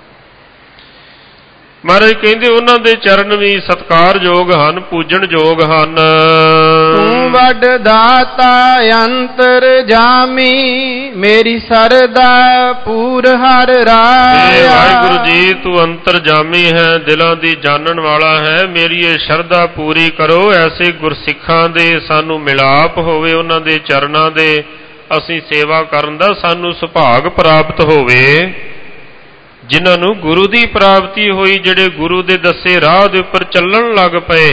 ਮਹਾਰਾਜ ਕਹਿੰਦੇ ਉਹਨਾਂ ਦੇ ਚਰਨ ਵੀ ਸਤਿਕਾਰਯੋਗ ਹਨ, ਪੂਜਣਯੋਗ ਹਨ। ਤੂੰ ਵੱਡ ਦਾਤਾ ਅੰਤਰ ਜਾਮੀ, ਮੇਰੀ ਸਰਦਾ ਪੂਰ ਹਰ ਰਾਇਆ। ਵਾਹਿਗੁਰੂ ਜੀ ਤੂੰ ਅੰਤਰ ਜਾਮੀ ਹੈ, ਦਿਲਾਂ ਦੀ ਜਾਣਨ ਵਾਲਾ ਹੈ। ਮੇਰੀ ਇਹ ਸ਼ਰਧਾ ਪੂਰੀ ਕਰੋ। ਐਸੇ ਗੁਰਸਿੱਖਾਂ ਦੇ ਸਾਨੂੰ ਮਿਲਾਪ ਹੋਵੇ, ਉਹਨਾਂ ਦੇ ਚਰਨਾਂ ਦੇ ਅਸੀਂ ਸੇਵਾ ਕਰਨ ਦਾ ਸਾਨੂੰ ਸੁਭਾਗ ਪ੍ਰਾਪਤ ਹੋਵੇ। ਜਿਨ੍ਹਾਂ ਨੂੰ ਗੁਰੂ ਦੀ ਪ੍ਰਾਪਤੀ ਹੋਈ, ਜਿਹੜੇ ਗੁਰੂ ਦੇ ਦੱਸੇ ਰਾਹ ਦੇ ਉੱਪਰ ਚੱਲਣ ਲੱਗ ਪਏ।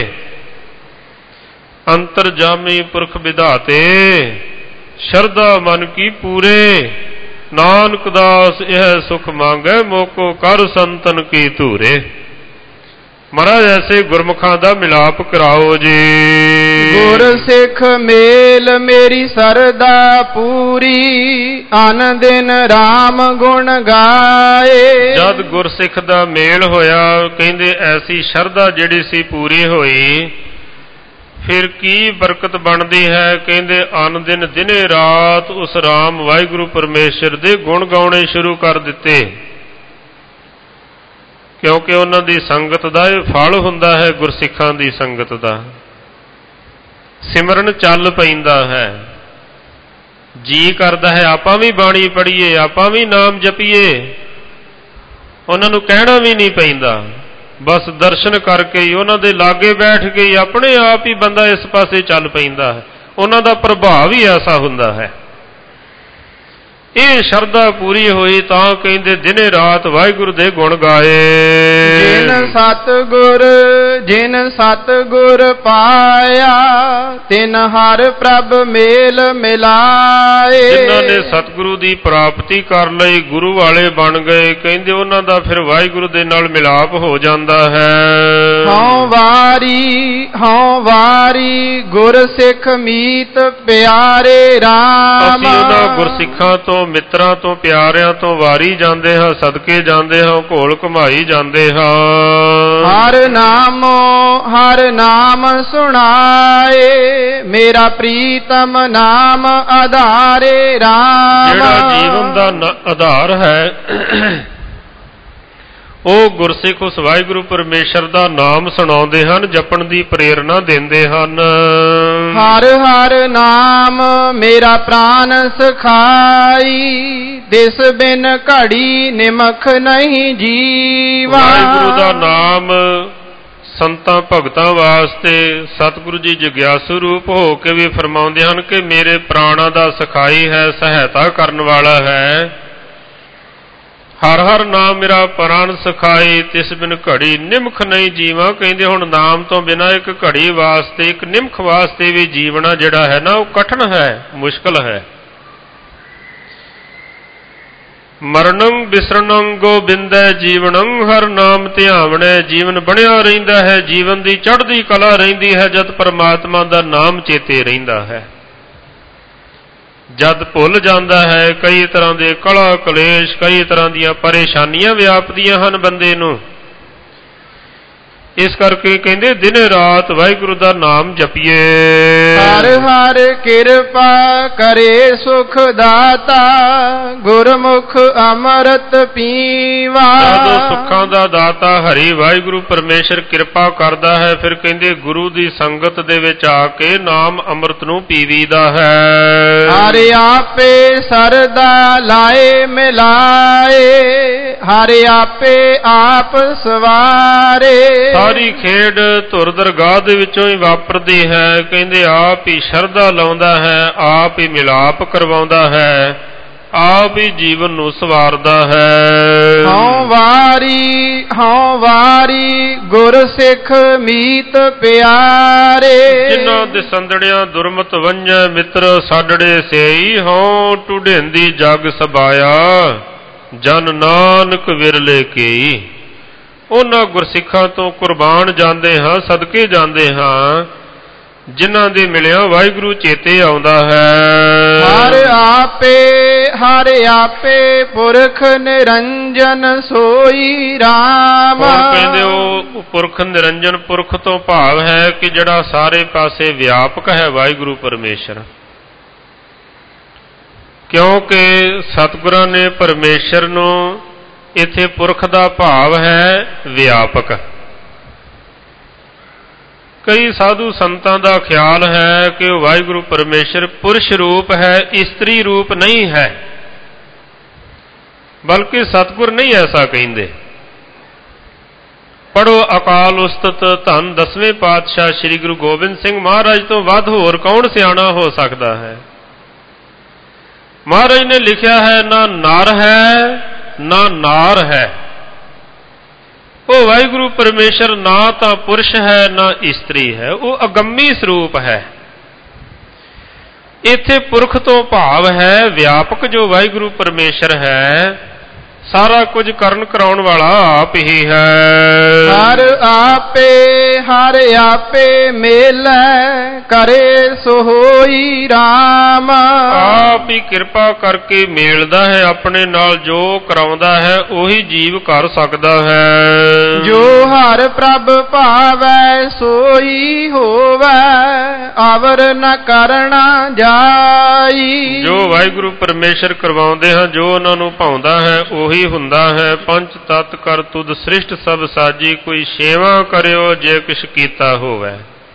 ਅੰਤਰਜਾਮੀ ਪੁਰਖ ਵਿਧਾਤੇ, ਸ਼ਰਧਾ ਮਨ ਕੀ ਪੂਰੇ। ਨਾਨਕ ਦਾਸ ਇਹ ਸੁਖ ਮੰਗੈ, ਮੋਕੋ ਕਰ ਸੰਤਨ ਕੀ ਧੂਰੇ। ਮਹਾਰਾਜ ਐਸੇ ਗੁਰਮੁਖਾਂ ਦਾ ਮਿਲਾਪ ਕਰਾਓ ਜੀ। ਗੁਰ ਸਿੱਖ ਮੇਲ ਮੇਰੀ ਸਰਦਾ ਪੂਰੀ, ਅਨ ਦਿਨ ਰਾਮ ਗੁਣ ਗਾਏ। ਜਦ ਗੁਰਸਿੱਖ ਦਾ ਮੇਲ ਹੋਇਆ, ਕਹਿੰਦੇ ਐਸੀ ਸ਼ਰਧਾ ਜਿਹੜੀ ਸੀ ਪੂਰੀ ਹੋਈ, ਫਿਰ ਕੀ ਬਰਕਤ ਬਣਦੀ ਹੈ। ਕਹਿੰਦੇ ਅਨ ਦਿਨ ਦਿਨੇ ਰਾਤ ਉਸ ਰਾਮ ਵਾਹਿਗੁਰੂ ਪਰਮੇਸ਼ਰ ਦੇ ਗੁਣ ਗਾਉਣੇ ਸ਼ੁਰੂ ਕਰ ਦਿੱਤੇ, ਕਿਉਂਕਿ ਉਹਨਾਂ ਦੀ ਸੰਗਤ ਦਾ ਇਹ ਫਲ ਹੁੰਦਾ ਹੈ। ਗੁਰਸਿੱਖਾਂ ਦੀ ਸੰਗਤ ਦਾ ਸਿਮਰਨ ਚੱਲ ਪੈਂਦਾ ਹੈ। ਜੀ ਕਰਦਾ ਹੈ ਆਪਾਂ ਵੀ ਬਾਣੀ ਪੜ੍ਹੀਏ, ਆਪਾਂ ਵੀ ਨਾਮ ਜਪੀਏ। ਉਹਨਾਂ ਨੂੰ ਕਹਿਣਾ ਵੀ ਨਹੀਂ ਪੈਂਦਾ, ਬਸ ਦਰਸ਼ਨ ਕਰਕੇ ਹੀ, ਉਹਨਾਂ ਦੇ ਲਾਗੇ ਬੈਠ ਕੇ ਹੀ ਆਪਣੇ ਆਪ ਹੀ ਬੰਦਾ ਇਸ ਪਾਸੇ ਚੱਲ ਪੈਂਦਾ ਹੈ। ਉਹਨਾਂ ਦਾ ਪ੍ਰਭਾਵ ਹੀ ਐਸਾ ਹੁੰਦਾ ਹੈ। ਇਹ ਸ਼ਰਧਾ ਪੂਰੀ ਹੋਈ ਤਾਂ ਕਹਿੰਦੇ ਦਿਨੇ ਰਾਤ ਵਾਹਿਗੁਰੂ ਦੇ ਗੁਣ ਗਾਏ। ਜਿਨ ਸਤਿਗੁਰ ਪਾਇਆ, ਤਿਨ ਹਰ ਪ੍ਰਭ ਮੇਲ ਮਿਲਾਏ। ਜਿਨ੍ਹਾਂ ਨੇ ਸਤਿਗੁਰੂ ਦੀ ਪ੍ਰਾਪਤੀ ਕਰ ਲਈ, ਗੁਰੂ ਵਾਲੇ ਬਣ ਗਏ, ਕਹਿੰਦੇ ਉਹਨਾਂ ਦਾ ਫਿਰ ਵਾਹਿਗੁਰੂ ਦੇ ਨਾਲ ਮਿਲਾਪ ਹੋ ਜਾਂਦਾ ਹੈ। ਹਉ ਵਾਰੀ ਗੁਰ ਸਿੱਖ ਮੀਤ ਪਿਆਰੇ ਰਾਮ। ਅਸੀਂ ਉਹਨਾਂ ਗੁਰਸਿੱਖਾਂ ਤੋਂ, ਮਿੱਤਰਾਂ ਤੋਂ, ਪਿਆਰਿਆਂ ਤੋਂ ਵਾਰੀ ਜਾਂਦੇ ਹਾਂ, ਸਦਕੇ ਜਾਂਦੇ ਹਾਂ, ਘੋਲ ਘੁਮਾਈ ਜਾਂਦੇ ਹਾਂ। ਹਰ ਨਾਮ ਸੁਣਾਏ, ਮੇਰਾ ਪ੍ਰੀਤਮ ਨਾਮ ਆਧਾਰੇ ਰਾਮ। ਜਿਹੜਾ ਜੀਵਨ ਦਾ ਆਧਾਰ ਹੈ, ਉਹ ਗੁਰਸਿੱਖ ਉਸ ਵਾਹਿਗੁਰੂ ਪਰਮੇਸ਼ਰ ਦਾ ਨਾਮ ਸੁਣਾਉਂਦੇ ਹਨ, ਜਪਣ ਦੀ ਪ੍ਰੇਰਨਾ ਦਿੰਦੇ ਹਨ। ਹਰ ਨਾਮ ਮੇਰਾ ਪ੍ਰਾਨ ਸਖਾਈ, ਦਿਸ ਬਿਨ ਘੜੀ ਨਿਮਖ ਨਹੀਂ ਜੀਵਾ। ਵਾਹਿਗੁਰੂ ਦਾ ਨਾਮ ਸੰਤਾਂ ਭਗਤਾਂ ਵਾਸਤੇ ਸਤਿਗੁਰੂ ਜੀ ਜਗਿਆਸੂ ਰੂਪ ਹੋ ਕੇ ਵੀ ਫਰਮਾਉਂਦੇ ਹਨ ਕਿ ਮੇਰੇ ਪ੍ਰਾਣਾਂ ਦਾ ਸਖਾਈ ਹੈ, ਸਹਾਇਤਾ ਕਰਨ ਵਾਲਾ ਹੈ। ਹਰ ਨਾਮ ਮੇਰਾ ਪ੍ਰਾਣ ਸਖਾਈ, ਤਿਸ ਬਿਨ ਘੜੀ ਨਿਮਖ ਨਹੀਂ ਜੀਵਾਂ। ਕਹਿੰਦੇ ਹੁਣ ਨਾਮ ਤੋਂ ਬਿਨਾਂ ਇੱਕ ਘੜੀ ਵਾਸਤੇ, ਇੱਕ ਨਿਮਖ ਵਾਸਤੇ ਵੀ ਜੀਵਣਾ ਜਿਹੜਾ ਹੈ ਨਾ, ਉਹ ਕਠਿਨ ਹੈ, ਮੁਸ਼ਕਲ ਹੈ। ਮਰਨੰ ਬਿਸਰਨੰ ਗੋਬਿੰਦੈ ਜੀਵਨੰ, ਹਰ ਨਾਮ ਧਿਆਵਣੈ। ਜੀਵਨ ਬਣਿਆ ਰਹਿੰਦਾ ਹੈ, ਜੀਵਨ ਦੀ ਚੜ੍ਹਦੀ ਕਲਾ ਰਹਿੰਦੀ ਹੈ ਜਦ ਪਰਮਾਤਮਾ ਦਾ ਨਾਮ ਚੇਤੇ ਰਹਿੰਦਾ ਹੈ। ਜਦ ਭੁੱਲ ਜਾਂਦਾ ਹੈ, ਕਈ ਤਰ੍ਹਾਂ ਦੇ ਕਲਾ ਕਲੇਸ਼, ਕਈ ਤਰ੍ਹਾਂ ਦੀਆਂ ਪਰੇਸ਼ਾਨੀਆਂ ਵਿਆਪਦੀਆਂ ਹਨ ਬੰਦੇ ਨੂੰ। ਇਸ ਕਰਕੇ ਕਹਿੰਦੇ ਦਿਨੇ ਰਾਤ ਵਾਹਿਗੁਰੂ ਦਾ ਨਾਮ ਜਪੀਏ। ਹਰ ਕਿਰਪਾ ਕਰੇ ਸੁਖ ਦਾਤਾ, ਗੁਰਮੁਖ ਅੰਮ੍ਰਿਤ ਪੀਵਾ। ਜਦੋਂ ਸੁੱਖਾਂ ਦਾ ਦਾਤਾ ਹਰੀ ਵਾਹਿਗੁਰੂ ਪਰਮੇਸ਼ਰ ਕਿਰਪਾ ਕਰਦਾ ਹੈ, ਫਿਰ ਕਹਿੰਦੇ ਗੁਰੂ ਦੀ ਸੰਗਤ ਦੇ ਵਿੱਚ ਆ ਕੇ ਨਾਮ ਅੰਮ੍ਰਿਤ ਨੂੰ ਪੀਵੀਦਾ ਹੈ। ਹਰ ਆਪੇ ਸਰਦਾ ਲਾਏ ਮਿਲਾਏ, ਹਰ ਆਪੇ ਆਪ ਸਵਾਰੇ। ਸਾਰੀ ਖੇਡ ਧੁਰ ਦਰਗਾਹ ਦੇ ਵਿੱਚੋਂ ਹੀ ਵਾਪਰਦੀ ਹੈ। ਕਹਿੰਦੇ ਆਪ ਹੀ ਸ਼ਰਧਾ ਲਾਉਂਦਾ ਹੈ, ਆਪ ਹੀ ਮਿਲਾਪ ਕਰਵਾਉਂਦਾ ਹੈ, ਆਪ ਹੀ ਜੀਵਨ ਨੂੰ ਸਵਾਰਦਾ ਹੈ। ਹਉ ਵਾਰੀ ਗੁਰ ਸਿੱਖ ਮੀਤ ਪਿਆਰੇ, ਜਿਨ੍ਹਾਂ ਦੇ ਸੰਦੜਿਆਂ ਦੁਰਮਤ ਵੰਝੈ ਮਿੱਤਰ ਸਾਡੜੇ ਸੇਈ, ਹਉ ਢੁਢੇਂਦੀ ਜਗ ਸਬਾਇਆ ਜਨ ਨਾਨਕ ਵਿਰਲੇ ਕੇਈ। ਉਹਨਾਂ ਗੁਰਸਿੱਖਾਂ ਤੋਂ ਕੁਰਬਾਨ ਜਾਂਦੇ ਹਾਂ, ਸਦਕੇ ਜਾਂਦੇ ਹਾਂ ਜਿਨ੍ਹਾਂ ਦੇ ਮਿਲਿਆ ਵਾਹਿਗੁਰੂ ਚੇਤੇ ਆਉਂਦਾ ਹੈ। ਹਰ ਆਪੇ ਪੁਰਖ ਨਿਰੰਜਨ ਸੋਈ ਰਾਮ। ਹੁਣ ਕਹਿੰਦੇ ਉਹ ਪੁਰਖ ਨਿਰੰਜਨ, ਪੁਰਖ ਤੋਂ ਭਾਵ ਹੈ ਕਿ ਜਿਹੜਾ ਸਾਰੇ ਪਾਸੇ ਵਿਆਪਕ ਹੈ ਵਾਹਿਗੁਰੂ ਪਰਮੇਸ਼ਰ। ਕਿਉਂਕਿ ਸਤਿਗੁਰਾਂ ਨੇ ਪਰਮੇਸ਼ਰ ਨੂੰ, ਇੱਥੇ ਪੁਰਖ ਦਾ ਭਾਵ ਹੈ ਵਿਆਪਕ। ਕਈ ਸਾਧੂ ਸੰਤਾਂ ਦਾ ਖਿਆਲ ਹੈ ਕਿ ਉਹ ਵਾਹਿਗੁਰੂ ਪਰਮੇਸ਼ਰ ਪੁਰਸ਼ ਰੂਪ ਹੈ, ਇਸਤਰੀ ਰੂਪ ਨਹੀਂ ਹੈ, ਬਲਕਿ ਸਤਿਗੁਰ ਨਹੀਂ ਐਸਾ ਕਹਿੰਦੇ। ਪੜ੍ਹੋ ਅਕਾਲ ਉਸਤਤ ਧੰਨ 10ਵੇਂ ਪਾਤਸ਼ਾਹ ਸ੍ਰੀ ਗੁਰੂ ਗੋਬਿੰਦ ਸਿੰਘ ਮਹਾਰਾਜ ਤੋਂ ਵੱਧ ਹੋਰ ਕੌਣ ਸਿਆਣਾ ਹੋ ਸਕਦਾ ਹੈ। ਮਹਾਰਾਜ ਨੇ ਲਿਖਿਆ ਹੈ, ਨਾ ਨਰ ਹੈ ਨਾ ਨਾਰ ਹੈ। ਉਹ ਵਾਹਿਗੁਰੂ ਪਰਮੇਸ਼ਰ ਨਾ ਤਾਂ ਪੁਰਸ਼ ਹੈ ਨਾ ਇਸਤਰੀ ਹੈ, ਉਹ ਅਗੰਮੀ ਸਰੂਪ ਹੈ। ਇੱਥੇ ਪੁਰਖ ਤੋਂ ਭਾਵ ਹੈ ਵਿਆਪਕ ਜੋ ਵਾਹਿਗੁਰੂ ਪਰਮੇਸ਼ਰ ਹੈ, ਸਾਰਾ ਕੁਝ ਕਰਨ ਕਰਾਉਣ ਵਾਲਾ ਆਪ ਹੀ ਹੈ। ਹਰ ਆਪੇ ਮੇਲੈ ਕਰੇ ਸੋ ਹੋਈ ਰਾਮ। ਆਪ ਹੀ ਕਿਰਪਾ ਕਰਕੇ ਮੇਲਦਾ ਹੈ ਆਪਣੇ ਨਾਲ, ਜੋ ਕਰਾਉਂਦਾ ਹੈ ਉਹੀ ਜੀਵ ਕਰ ਸਕਦਾ ਹੈ। ਜੋ ਹਰ ਪ੍ਰਭ ਭਾਵੈ ਸੋਈ ਹੋਵੈ, ਆਵਰ ਨ ਕਰਨਾ ਜਾਈ। ਜੋ ਵਾਹਿਗੁਰੂ ਪਰਮੇਸ਼ਰ ਕਰਵਾਉਂਦੇ ਹਨ, ਜੋ ਉਹਨਾਂ ਨੂੰ ਭਾਉਂਦਾ ਹੈ ਉਹੀ ਹੁੰਦਾ ਹੈ। ਪੰਚ ਤਤ ਕਰ ਤੁਧ ਸ੍ਰਿਸ਼ਟ ਸਭ ਸਾਜੀ, ਕੋਈ ਸੇਵਾ ਕਰਿਓ ਜੇ ਕਿਛ ਕੀਤਾ ਹੋਵੇ।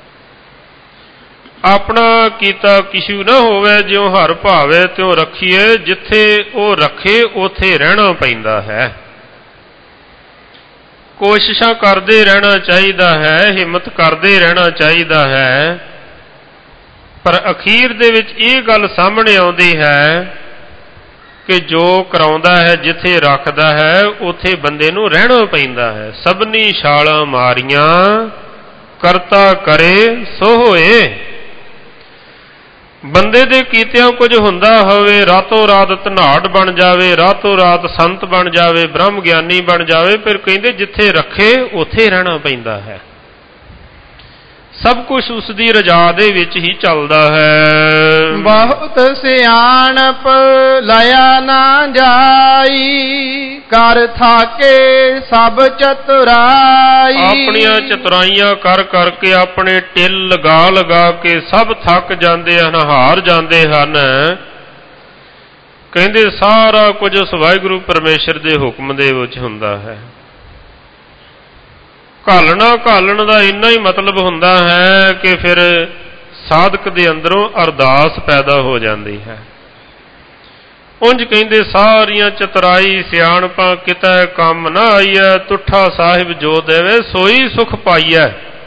ਆਪਣਾ ਕੀਤਾ ਕਿਛੂ ਨਾ ਹੋਵੇ, ਜਿਉ ਹਰ ਭਾਵੇ ਤਿਉ ਰੱਖੀਏ। ਜਿੱਥੇ ਉਹ ਰੱਖੇ ਉਥੇ ਰਹਿਣਾ ਪੈਂਦਾ ਹੈ। ਕੋਸ਼ਿਸ਼ਾਂ ਕਰਦੇ ਰਹਿਣਾ ਚਾਹੀਦਾ ਹੈ, ਹਿੰਮਤ ਕਰਦੇ ਰਹਿਣਾ ਚਾਹੀਦਾ ਹੈ, ਪਰ ਅਖੀਰ ਦੇ ਵਿੱਚ ਇਹ ਗੱਲ ਸਾਹਮਣੇ ਆਉਂਦੀ ਹੈ ਕਿ ਜੋ ਕਰਾਉਂਦਾ ਹੈ, ਜਿੱਥੇ ਰੱਖਦਾ ਹੈ, ਉੱਥੇ ਬੰਦੇ ਨੂੰ ਰਹਿਣਾ ਪੈਂਦਾ ਹੈ। ਸਭਨੀ ਛਾਲਾਂ ਮਾਰੀਆਂ ਕਰਤਾ ਕਰੇ ਸੋ ਹੋਏ। ਬੰਦੇ ਦੇ ਕੀਤਿਆਂ ਕੁਝ ਹੁੰਦਾ ਹੋਵੇ, ਰਾਤੋਂ ਰਾਤ ਧਨਾੜ ਬਣ ਜਾਵੇ, ਰਾਤੋਂ ਰਾਤ ਸੰਤ ਬਣ ਜਾਵੇ, ਬ੍ਰਹਮ ਗਿਆਨੀ ਬਣ ਜਾਵੇ, ਫਿਰ ਕਹਿੰਦੇ ਜਿੱਥੇ ਰੱਖੇ ਉੱਥੇ ਰਹਿਣਾ ਪੈਂਦਾ ਹੈ। ਸਭ ਕੁਝ ਉਸ ਦੀ ਰਜ਼ਾ ਦੇ ਵਿੱਚ ਹੀ ਚੱਲਦਾ ਹੈ। ਬਹੁਤ ਸਿਆਣਪ ਲਿਆ ਨਾ ਜਾਈ, ਕਰ ਥਾਕੇ ਸਭ ਚਤੁਰਾਈ। ਆਪਣੀਆਂ ਚਤੁਰਾਈਆਂ ਕਰ ਕਰਕੇ, ਆਪਣੇ ਟਿੱਲ ਲਗਾ ਲਗਾ ਕੇ ਸਭ ਥੱਕ ਜਾਂਦੇ ਹਨ, ਹਾਰ ਜਾਂਦੇ ਹਨ। ਕਹਿੰਦੇ ਸਾਰਾ ਕੁਝ ਉਸ ਵਾਹਿਗੁਰੂ ਪਰਮੇਸ਼ਰ ਦੇ ਹੁਕਮ ਦੇ ਵਿੱਚ ਹੁੰਦਾ ਹੈ। ਘਾਲਣ ਦਾ ਇੰਨਾ ਹੀ ਮਤਲਬ ਹੁੰਦਾ ਹੈ ਕਿ ਫਿਰ ਸਾਧਕ ਦੇ ਅੰਦਰੋਂ ਅਰਦਾਸ ਪੈਦਾ ਹੋ ਜਾਂਦੀ ਹੈ। ਉਂਝ ਕਹਿੰਦੇ ਸਾਰੀਆਂ ਚਤੁਰਾਈ ਸਿਆਣਪਾਂ ਕਿਤੈ ਕੰਮ ਨਾ ਆਈਐ, ਤੁਠਾ ਸਾਹਿਬ ਜੋ ਦੇਵੇ ਸੋਈ ਸੁਖ ਪਾਈਐ।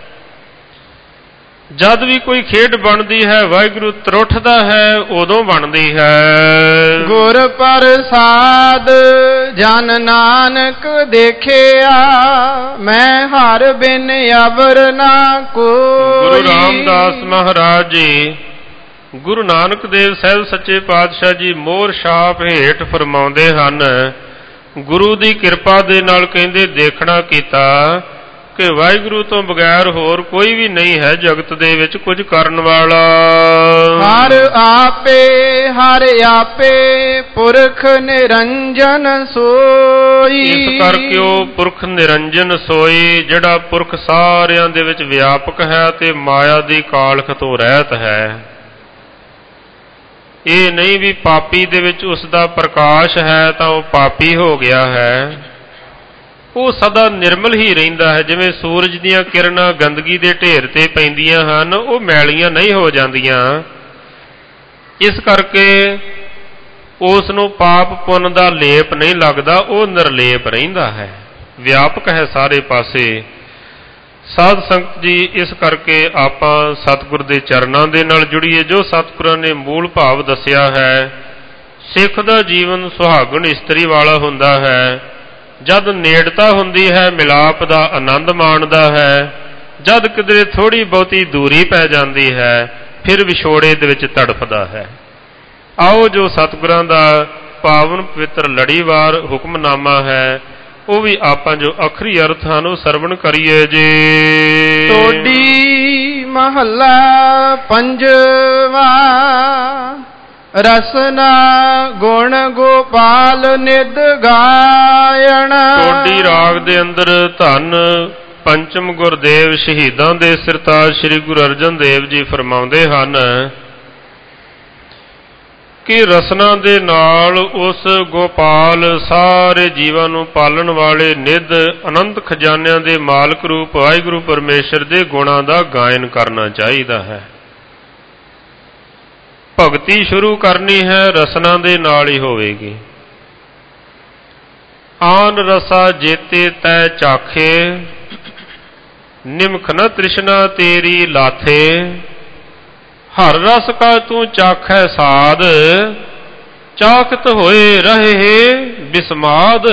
ਜਦ ਵੀ ਕੋਈ ਖੇਡ ਬਣਦੀ ਹੈ, ਵਾਹਿਗੁਰੂ ਤਰੁੱਠਦਾ ਹੈ, ਉਦੋਂ ਬਣਦੀ ਹੈ। ਗੁਰ ਪ੍ਰਸਾਦ ਜਨ ਨਾਨਕ ਦੇਖਿਆ, ਮੈਂ ਹਰ ਬਿਨ ਅਵਰ ਨਾ ਕੋਈ। ਗੁਰੂ ਰਾਮਦਾਸ ਮਹਾਰਾਜ ਜੀ, ਗੁਰੂ ਨਾਨਕ ਦੇਵ ਸਾਹਿਬ ਸੱਚੇ ਪਾਤਸ਼ਾਹ ਜੀ ਮੋਹਰ ਛਾਪ ਹੇਠ ਫਰਮਾਉਂਦੇ ਹਨ, ਗੁਰੂ ਦੀ ਕਿਰਪਾ ਦੇ ਨਾਲ ਕਹਿੰਦੇ ਦੇਖਣਾ ਕੀਤਾ ਕਿ ਵਾਹਿਗੁਰੂ ਤੋਂ ਬਗੈਰ ਹੋਰ ਕੋਈ ਵੀ ਨਹੀਂ ਹੈ ਜਗਤ ਦੇ ਵਿੱਚ ਕੁਝ ਕਰਨ ਵਾਲਾ। ਹਰ ਆਪੇ ਪੁਰਖ ਨਿਰੰਜਨ ਸੋਈ। ਇਸ ਕਰਕੇ ਉਹ ਪੁਰਖ ਨਿਰੰਜਨ ਸੋਈ, ਜਿਹੜਾ ਪੁਰਖ ਸਾਰਿਆਂ ਦੇ ਵਿੱਚ ਵਿਆਪਕ ਹੈ ਤੇ ਮਾਇਆ ਦੀ ਕਾਲਖ ਤੋਂ ਰਹਿਤ ਹੈ। ਇਹ ਨਹੀਂ ਵੀ ਪਾਪੀ ਦੇ ਵਿੱਚ ਉਸ ਦਾ ਪ੍ਰਕਾਸ਼ ਹੈ ਤਾਂ ਉਹ ਪਾਪੀ ਹੋ ਗਿਆ ਹੈ। ਉਹ ਸਦਾ ਨਿਰਮਲ ਹੀ ਰਹਿੰਦਾ ਹੈ। ਜਿਵੇਂ ਸੂਰਜ ਦੀਆਂ ਕਿਰਨਾਂ ਗੰਦਗੀ ਦੇ ਢੇਰ ਤੇ ਪੈਂਦੀਆਂ ਹਨ, ਉਹ ਮੈਲੀਆਂ ਨਹੀਂ ਹੋ ਜਾਂਦੀਆਂ। ਇਸ ਕਰਕੇ ਉਸ ਨੂੰ ਪਾਪ ਪੁੰਨ ਦਾ ਲੇਪ ਨਹੀਂ ਲੱਗਦਾ, ਉਹ ਨਿਰਲੇਪ ਰਹਿੰਦਾ ਹੈ, ਵਿਆਪਕ ਹੈ ਸਾਰੇ ਪਾਸੇ। ਸਾਧ ਸੰਗਤ ਜੀ, ਇਸ ਕਰਕੇ ਆਪਾਂ ਸਤਿਗੁਰ ਦੇ ਚਰਨਾਂ ਦੇ ਨਾਲ ਜੁੜੀਏ। ਜੋ ਸਤਿਗੁਰਾਂ ਨੇ ਮੂਲ ਭਾਵ ਦੱਸਿਆ ਹੈ, ਸਿੱਖ ਦਾ ਜੀਵਨ ਸੁਹਾਗਣ ਇਸਤਰੀ ਵਾਲਾ ਹੁੰਦਾ ਹੈ। ਜਦ ਨੇੜਤਾ ਹੁੰਦੀ ਹੈ ਮਿਲਾਪ ਦਾ ਆਨੰਦ ਮਾਣਦਾ ਹੈ, ਜਦ ਕਿਧਰੇ ਥੋੜ੍ਹੀ ਬਹੁਤੀ ਦੂਰੀ ਪੈ ਜਾਂਦੀ ਹੈ ਫਿਰ ਵਿਛੋੜੇ ਦੇ ਵਿੱਚ ਤੜਫਦਾ ਹੈ। ਆਓ ਜੋ ਸਤਿਗੁਰਾਂ ਦਾ ਪਾਵਨ ਪਵਿੱਤਰ ਲੜੀਵਾਰ ਹੁਕਮਨਾਮਾ ਹੈ ਉਹ ਵੀ ਆਪਾਂ ਜੋ ਅਖਰੀ ਅਰਥ ਹਨ ਉਹ ਸਰਵਣ ਕਰੀਏ ਜੀ। ਟੋਡੀ ਮਹੱਲਾ ਪੰਜਵਾ। ਰਸਨਾ ਗੁਣ ਗੋਪਾਲ ਨਿਧ ਗਾਇਣ। ਟੋਡੀ ਰਾਗ ਦੇ ਅੰਦਰ ਧੰਨ ਪੰਚਮ ਗੁਰਦੇਵ ਸ਼ਹੀਦਾਂ ਦੇ ਸਿਰਤਾਜ ਸ੍ਰੀ ਗੁਰੂ ਅਰਜਨ ਦੇਵ ਜੀ ਫਰਮਾਉਂਦੇ ਹਨ ਕਿ ਰਸਨਾ ਦੇ ਨਾਲ ਉਸ ਗੋਪਾਲ ਸਾਰੇ ਜੀਵਾਂ ਨੂੰ ਪਾਲਣ ਵਾਲੇ ਨਿੱਧ ਅਨੰਤ ਖਜ਼ਾਨਿਆਂ ਦੇ ਮਾਲਕ ਰੂਪ ਵਾਹਿਗੁਰੂ ਪਰਮੇਸ਼ਰ ਦੇ ਗੁਣਾਂ ਦਾ ਗਾਇਨ ਕਰਨਾ ਚਾਹੀਦਾ ਹੈ। ਭਗਤੀ ਸ਼ੁਰੂ ਕਰਨੀ ਹੈ ਰਸਨਾ ਦੇ ਨਾਲ ਹੀ ਹੋਵੇਗੀ। ਆਨ ਰਸਾ ਜੇਤੇ ਤੈ ਚਾਖੇ, ਨਿਮਖ ਨ ਤ੍ਰਿਸ਼ਨਾ ਤੇਰੀ ਲਾਥੇ। ਹਰ ਰਸ ਕਾ ਤੂੰ ਚਾਖੈ ਸਾਧ, ਚਾਖਤ ਹੋਏ ਰਹੇ ਬਿਸਮਾਦ।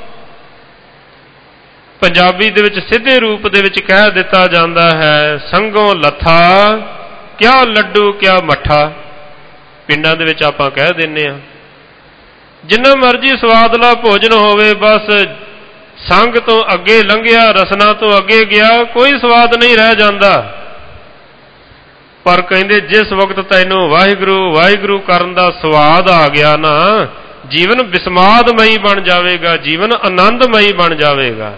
ਪੰਜਾਬੀ ਦੇ ਵਿੱਚ ਸਿੱਧੇ ਰੂਪ ਦੇ ਵਿੱਚ ਕਹਿ ਦਿੱਤਾ ਜਾਂਦਾ ਹੈ ਸੰਗੋਂ ਲੱਥਾ, ਕਿਆ ਲੱਡੂ ਕਿਆ ਮੱਠਾ। ਪਿੰਡਾਂ ਦੇ ਵਿੱਚ ਆਪਾਂ ਕਹਿ ਦਿੰਦੇ ਹਾਂ ਜਿੰਨਾ ਮਰਜ਼ੀ ਸਵਾਦਲਾ ਭੋਜਨ ਹੋਵੇ, ਬਸ ਸੰਗ ਤੋਂ ਅੱਗੇ ਲੰਘਿਆ, ਰਸਨਾ ਤੋਂ ਅੱਗੇ ਗਿਆ, ਕੋਈ ਸਵਾਦ ਨਹੀਂ ਰਹਿ ਜਾਂਦਾ। ਪਰ ਕਹਿੰਦੇ ਜਿਸ ਵਕਤ ਤੈਨੂੰ ਵਾਹਿਗੁਰੂ ਵਾਹਿਗੁਰੂ ਕਰਨ ਦਾ ਸਵਾਦ ਆ ਗਿਆ ਨਾ, ਜੀਵਨ ਬਿਸਮਾਦਮਈ ਬਣ ਜਾਵੇਗਾ, ਜੀਵਨ ਆਨੰਦਮਈ ਬਣ ਜਾਵੇਗਾ।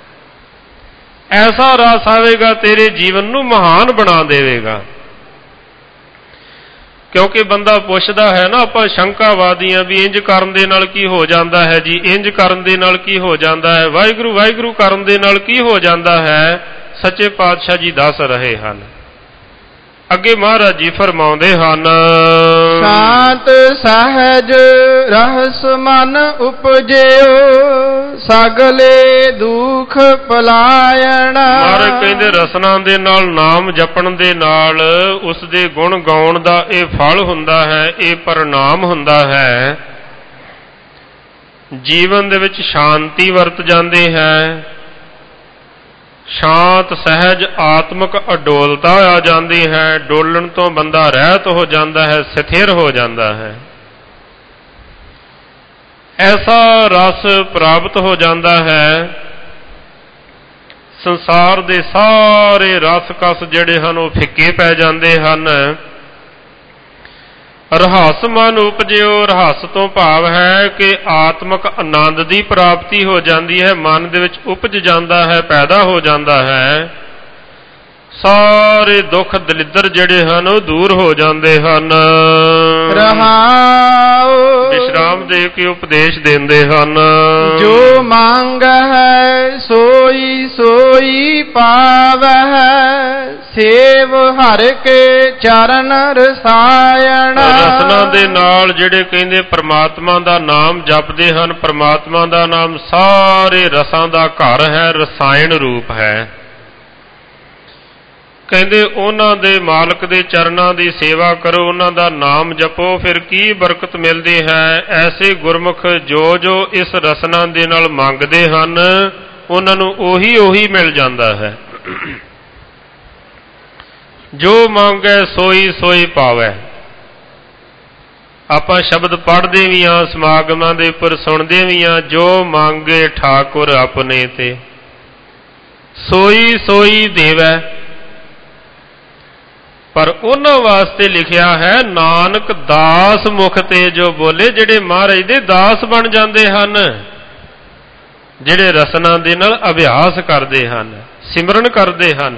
ਐਸਾ ਰਸ ਆਵੇਗਾ ਤੇਰੇ ਜੀਵਨ ਨੂੰ ਮਹਾਨ ਬਣਾ ਦੇਵੇਗਾ। ਕਿਉਂਕਿ ਬੰਦਾ ਪੁੱਛਦਾ ਹੈ ਨਾ, ਆਪਾਂ ਸ਼ੰਕਾਵਾਦੀਆਂ ਵੀ ਇੰਜ ਕਰਨ ਦੇ ਨਾਲ ਕੀ ਹੋ ਜਾਂਦਾ ਹੈ ਜੀ, ਇੰਜ ਕਰਨ ਦੇ ਨਾਲ ਕੀ ਹੋ ਜਾਂਦਾ ਹੈ, ਵਾਹਿਗੁਰੂ ਵਾਹਿਗੁਰੂ ਕਰਨ ਦੇ ਨਾਲ ਕੀ ਹੋ ਜਾਂਦਾ ਹੈ। ਸੱਚੇ ਪਾਤਸ਼ਾਹ ਜੀ ਦੱਸ ਰਹੇ ਹਨ। ਅੱਗੇ ਮਹਾਰਾਜ ਜੀ ਫਰਮਾਉਂਦੇ ਹਨ ਸ਼ਾਂਤ ਸਹਿਜ ਰਹਿਸ ਮਨ ਉਪਜਿਓ, ਸਗਲੇ ਦੁਖ ਪਲਾਇਣ। ਮਹਾਰਾਜ ਕਹਿੰਦੇ ਰਸਨਾ ਦੇ ਨਾਲ ਨਾਮ ਜਪਣ ਦੇ ਨਾਲ ਉਸ ਦੇ ਗੁਣ ਗਾਉਣ ਦਾ ਇਹ ਫਲ ਹੁੰਦਾ ਹੈ, ਇਹ ਪਰਿਣਾਮ ਹੁੰਦਾ ਹੈ। ਜੀਵਨ ਦੇ ਵਿੱਚ ਸ਼ਾਂਤੀ ਵਰਤ ਜਾਂਦੇ ਹੈ, ਸ਼ਾਂਤ ਸਹਿਜ ਆਤਮਿਕ ਅਡੋਲਤਾ ਆ ਜਾਂਦੀ ਹੈ, ਡੋਲਣ ਤੋਂ ਬੰਦਾ ਰਹਿਤ ਹੋ ਜਾਂਦਾ ਹੈ, ਸਥਿਰ ਹੋ ਜਾਂਦਾ ਹੈ। ਐਸਾ ਰਸ ਪ੍ਰਾਪਤ ਹੋ ਜਾਂਦਾ ਹੈ, ਸੰਸਾਰ ਦੇ ਸਾਰੇ ਰਸ ਕਸ ਜਿਹੜੇ ਹਨ ਉਹ ਫਿੱਕੇ ਪੈ ਜਾਂਦੇ ਹਨ। ਰਹੱਸ ਮਨ ਉਪਜਿਓ, ਰਹੱਸ ਤੋਂ ਭਾਵ ਹੈ ਕਿ ਆਤਮਿਕ ਆਨੰਦ ਦੀ ਪ੍ਰਾਪਤੀ ਹੋ ਜਾਂਦੀ ਹੈ, ਮਨ ਦੇ ਵਿੱਚ ਉਪਜ ਜਾਂਦਾ ਹੈ, ਪੈਦਾ ਹੋ ਜਾਂਦਾ ਹੈ। ਸਾਰੇ ਦੁੱਖ ਦਲਿੱਦਰ ਜਿਹੜੇ ਹਨ ਉਹ ਦੂਰ ਹੋ ਜਾਂਦੇ ਹਨ। ਰਹਾਉ ਵਿਸ਼ਰਾਮ ਦੇ ਕੇ ਉਪਦੇਸ਼ ਦਿੰਦੇ ਹਨ। ਜੋ ਮੰਗ ਹੈ ਸੋਈ ਸੋਈ ਪਾਵਹਿ, ਸੇਵ ਹਰਿ ਕੇ ਚਰਨ ਰਸਾਇਣ। ਰਸਨਾ ਦੇ ਨਾਲ ਜਿਹੜੇ ਕਹਿੰਦੇ ਪਰਮਾਤਮਾ ਦਾ ਨਾਮ ਜਪਦੇ ਹਨ, ਪਰਮਾਤਮਾ ਦਾ ਨਾਮ ਸਾਰੇ ਰਸਾਂ ਦਾ ਘਰ ਹੈ, ਰਸਾਇਣ ਰੂਪ ਹੈ। ਕਹਿੰਦੇ ਉਹਨਾਂ ਦੇ ਮਾਲਕ ਦੇ ਚਰਨਾਂ ਦੀ ਸੇਵਾ ਕਰੋ, ਉਹਨਾਂ ਦਾ ਨਾਮ ਜਪੋ, ਫਿਰ ਕੀ ਬਰਕਤ ਮਿਲਦੀ ਹੈ। ਐਸੇ ਗੁਰਮੁਖ ਜੋ ਜੋ ਇਸ ਰਸਨਾ ਦੇ ਨਾਲ ਮੰਗਦੇ ਹਨ ਉਹਨਾਂ ਨੂੰ ਉਹੀ ਉਹੀ ਮਿਲ ਜਾਂਦਾ ਹੈ। ਜੋ ਮੰਗੈ ਸੋਈ ਸੋਈ ਪਾਵੈ। ਆਪਾਂ ਸ਼ਬਦ ਪੜ੍ਹਦੇ ਵੀ ਹਾਂ, ਸਮਾਗਮਾਂ ਦੇ ਉੱਪਰ ਸੁਣਦੇ ਵੀ ਹਾਂ, ਜੋ ਮੰਗੇ ਠਾਕੁਰ ਆਪਣੇ ਤੇ ਸੋਈ ਸੋਈ ਦੇਵੈ। ਪਰ ਉਹਨਾਂ ਵਾਸਤੇ ਲਿਖਿਆ ਹੈ ਨਾਨਕ ਦਾਸ ਮੁਖ ਤੇ ਜੋ ਬੋਲੇ, ਜਿਹੜੇ ਮਹਾਰਾਜ ਦੇ ਦਾਸ ਬਣ ਜਾਂਦੇ ਹਨ, ਜਿਹੜੇ ਰਸਨਾ ਦੇ ਨਾਲ ਅਭਿਆਸ ਕਰਦੇ ਹਨ, ਸਿਮਰਨ ਕਰਦੇ ਹਨ।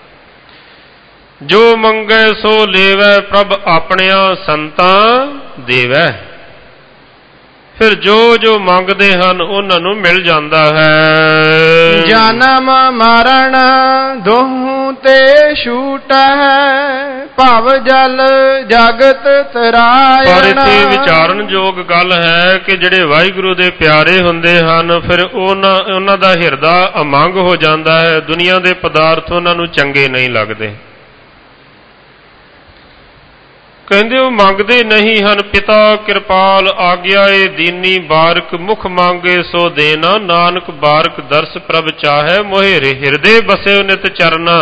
ਜੋ ਮੰਗੈ ਸੋ ਲੇਵੈ, ਪ੍ਰਭ ਆਪਣਿਆਂ ਸੰਤਾਂ ਦੇਵੈ। ਫਿਰ ਜੋ ਜੋ ਮੰਗਦੇ ਹਨ ਉਹਨਾਂ ਨੂੰ ਮਿਲ ਜਾਂਦਾ ਹੈ। ਜਨਮ ਮਰਨ ਦੋਹੂ ਤੇ ਛੂਟੈ, ਭਵ ਜਲ ਜਗਤ ਤਰਾਇਣ। ਪਰ ਇੱਥੇ ਵਿਚਾਰਨ ਯੋਗ ਗੱਲ ਹੈ ਕਿ ਜਿਹੜੇ ਵਾਹਿਗੁਰੂ ਦੇ ਪਿਆਰੇ ਹੁੰਦੇ ਹਨ ਫਿਰ ਉਹਨਾਂ ਦਾ ਹਿਰਦਾ ਅਮੰਗ ਹੋ ਜਾਂਦਾ ਹੈ, ਦੁਨੀਆ ਦੇ ਪਦਾਰਥ ਉਹਨਾਂ ਨੂੰ ਚੰਗੇ ਨਹੀਂ ਲੱਗਦੇ। ਕਹਿੰਦੇ ਉਹ ਮੰਗਦੇ ਨਹੀਂ ਹਨ ਪਿਤਾ ਕਿਰਪਾਲ ਆਗਿਆਏ ਦੀਨੀ ਬਾਰਕ ਮੁਖ ਮੰਗੇ ਸੋ ਦੇਨਾ ਨਾਨਕ ਬਾਰਕ ਦਰਸ ਪ੍ਰਭ ਚਾਹੈ ਮੋਹਿ ਹਿਰਦੇ ਬਸਿਓ ਨਿਤ ਚਰਨਾ।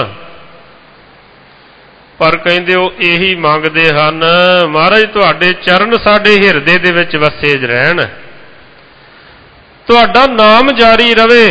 ਪਰ ਕਹਿੰਦੇ ਉਹ ਇਹੀ ਮੰਗਦੇ ਹਨ ਮਹਾਰਾਜ ਤੁਹਾਡੇ ਚਰਨ ਸਾਡੇ ਹਿਰਦੇ ਦੇ ਵਿੱਚ ਵਸੇ ਰਹਿਣ, ਤੁਹਾਡਾ ਨਾਮ ਜਾਰੀ ਰਵੇ।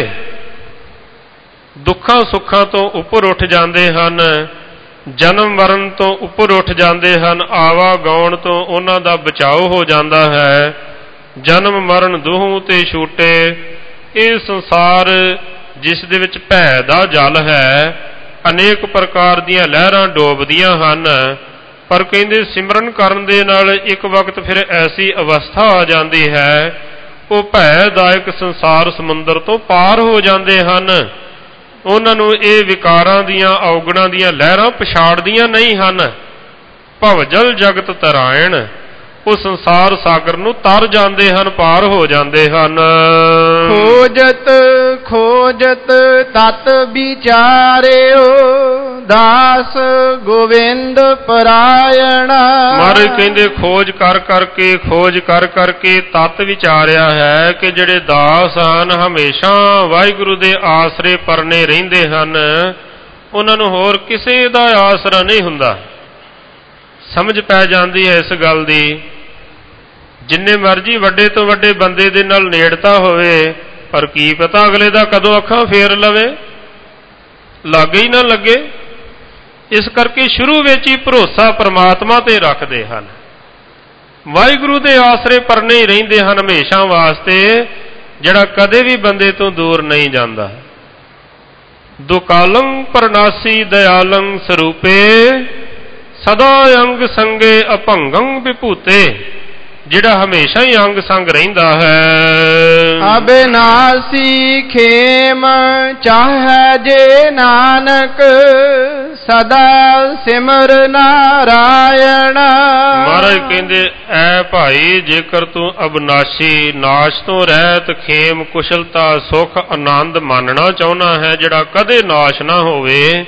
ਦੁੱਖਾਂ ਸੁੱਖਾਂ ਤੋਂ ਉੱਪਰ ਉੱਠ ਜਾਂਦੇ ਹਨ, ਜਨਮ ਮਰਨ ਤੋਂ ਉੱਪਰ ਉੱਠ ਜਾਂਦੇ ਹਨ, ਆਵਾਗਾਉਣ ਤੋਂ ਉਹਨਾਂ ਦਾ ਬਚਾਓ ਹੋ ਜਾਂਦਾ ਹੈ। ਜਨਮ ਮਰਨ ਦੋਹੋਂ ਤੇ ਛੂਟੇ। ਇਹ ਸੰਸਾਰ ਜਿਸ ਦੇ ਵਿੱਚ ਭੈ ਦਾ ਜਲ ਹੈ, ਅਨੇਕ ਪ੍ਰਕਾਰ ਦੀਆਂ ਲਹਿਰਾਂ ਡੋਬਦੀਆਂ ਹਨ। ਪਰ ਕਹਿੰਦੇ ਸਿਮਰਨ ਕਰਨ ਦੇ ਨਾਲ ਇੱਕ ਵਕਤ ਫਿਰ ਐਸੀ ਅਵਸਥਾ ਆ ਜਾਂਦੀ ਹੈ, ਉਹ ਭੈਦਾਇਕ ਸੰਸਾਰ ਸਮੁੰਦਰ ਤੋਂ ਪਾਰ ਹੋ ਜਾਂਦੇ ਹਨ। ਉਹਨਾਂ ਨੂੰ ਇਹ ਵਿਕਾਰਾਂ ਦੀਆਂ ਔਗਣਾਂ ਦੀਆਂ ਲਹਿਰਾਂ ਪਛਾੜਦੀਆਂ ਨਹੀਂ ਹਨ। ਭਵਜਲ ਜਗਤ ਤਰਾਇਣ, ਉਹ ਸੰਸਾਰ ਸਾਗਰ ਨੂੰ ਤਰ ਜਾਂਦੇ ਹਨ, ਪਾਰ ਹੋ ਜਾਂਦੇ ਹਨ। ਖੋਜਤ ਖੋਜਤ ਤਤ ਵਿਚਾਰਿਓ ਦਾਸ ਗੋਵਿੰਦ ਪਰਾਇਣ। ਮਹਾਰਾਜ ਕਹਿੰਦੇ ਖੋਜ ਕਰ ਕਰਕੇ ਤਤ ਵਿਚਾਰਿਆ ਹੈ ਕਿ ਜਿਹੜੇ ਦਾਸ ਹਨ ਹਮੇਸ਼ਾ ਵਾਹਿਗੁਰੂ ਦੇ ਆਸਰੇ ਪਰਨੇ ਰਹਿੰਦੇ ਹਨ, ਉਹਨਾਂ ਨੂੰ ਹੋਰ ਕਿਸੇ ਦਾ ਆਸਰਾ ਨਹੀਂ ਹੁੰਦਾ। ਸਮਝ ਪੈ ਜਾਂਦੀ ਹੈ ਇਸ ਗੱਲ ਦੀ। ਜਿੰਨੇ ਮਰਜ਼ੀ ਵੱਡੇ ਤੋਂ ਵੱਡੇ ਬੰਦੇ ਦੇ ਨਾਲ ਨੇੜਤਾ ਹੋਵੇ, ਪਰ ਕੀ ਪਤਾ ਅਗਲੇ ਦਾ ਕਦੋਂ ਅੱਖਾਂ ਫੇਰ ਲਵੇ, ਲਾਗੇ ਹੀ ਨਾ ਲੱਗੇ। ਇਸ ਕਰਕੇ ਸ਼ੁਰੂ ਵਿੱਚ ਹੀ ਭਰੋਸਾ ਪਰਮਾਤਮਾ ਤੇ ਰੱਖਦੇ ਹਨ, ਵਾਹਿਗੁਰੂ ਦੇ ਆਸਰੇ ਪਰਨੇ ਹੀ ਰਹਿੰਦੇ ਹਨ ਹਮੇਸ਼ਾ ਵਾਸਤੇ, ਜਿਹੜਾ ਕਦੇ ਵੀ ਬੰਦੇ ਤੋਂ ਦੂਰ ਨਹੀਂ ਜਾਂਦਾ। ਦੁਕਾਲੰ ਪਰਨਾਸੀ ਦਇਆਲੰ ਸਰੂਪੇ ਸਦਾ ਅੰਗ ਸੰਗੇ ਅਭੰਗੰ ਵਿਭੂਤੇ, ਜਿਹੜਾ ਹਮੇਸ਼ਾ ਹੀ ਅੰਗ ਸੰਗ ਰਹਿੰਦਾ ਹੈ। ਅਬਿਨਾਸੀ ਖੇਮ ਚਾਹੈ ਜੇ ਨਾਨਕ ਸਦਾ ਸਿਮਰ ਨਾਰਾਇਣ। ਮਹਾਰਾਜ ਕਹਿੰਦੇ ਐ ਭਾਈ ਜੇਕਰ ਤੂੰ ਅਬਿਨਾਸੀ ਨਾਸ਼ ਤੋਂ ਰਹਿਤ ਖੇਮ ਕੁਸ਼ਲਤਾ ਸੁਖ ਆਨੰਦ ਮੰਨਣਾ ਚਾਹੁੰਦਾ ਹੈ ਜਿਹੜਾ ਕਦੇ ਨਾਸ਼ ਨਾ ਹੋਵੇ,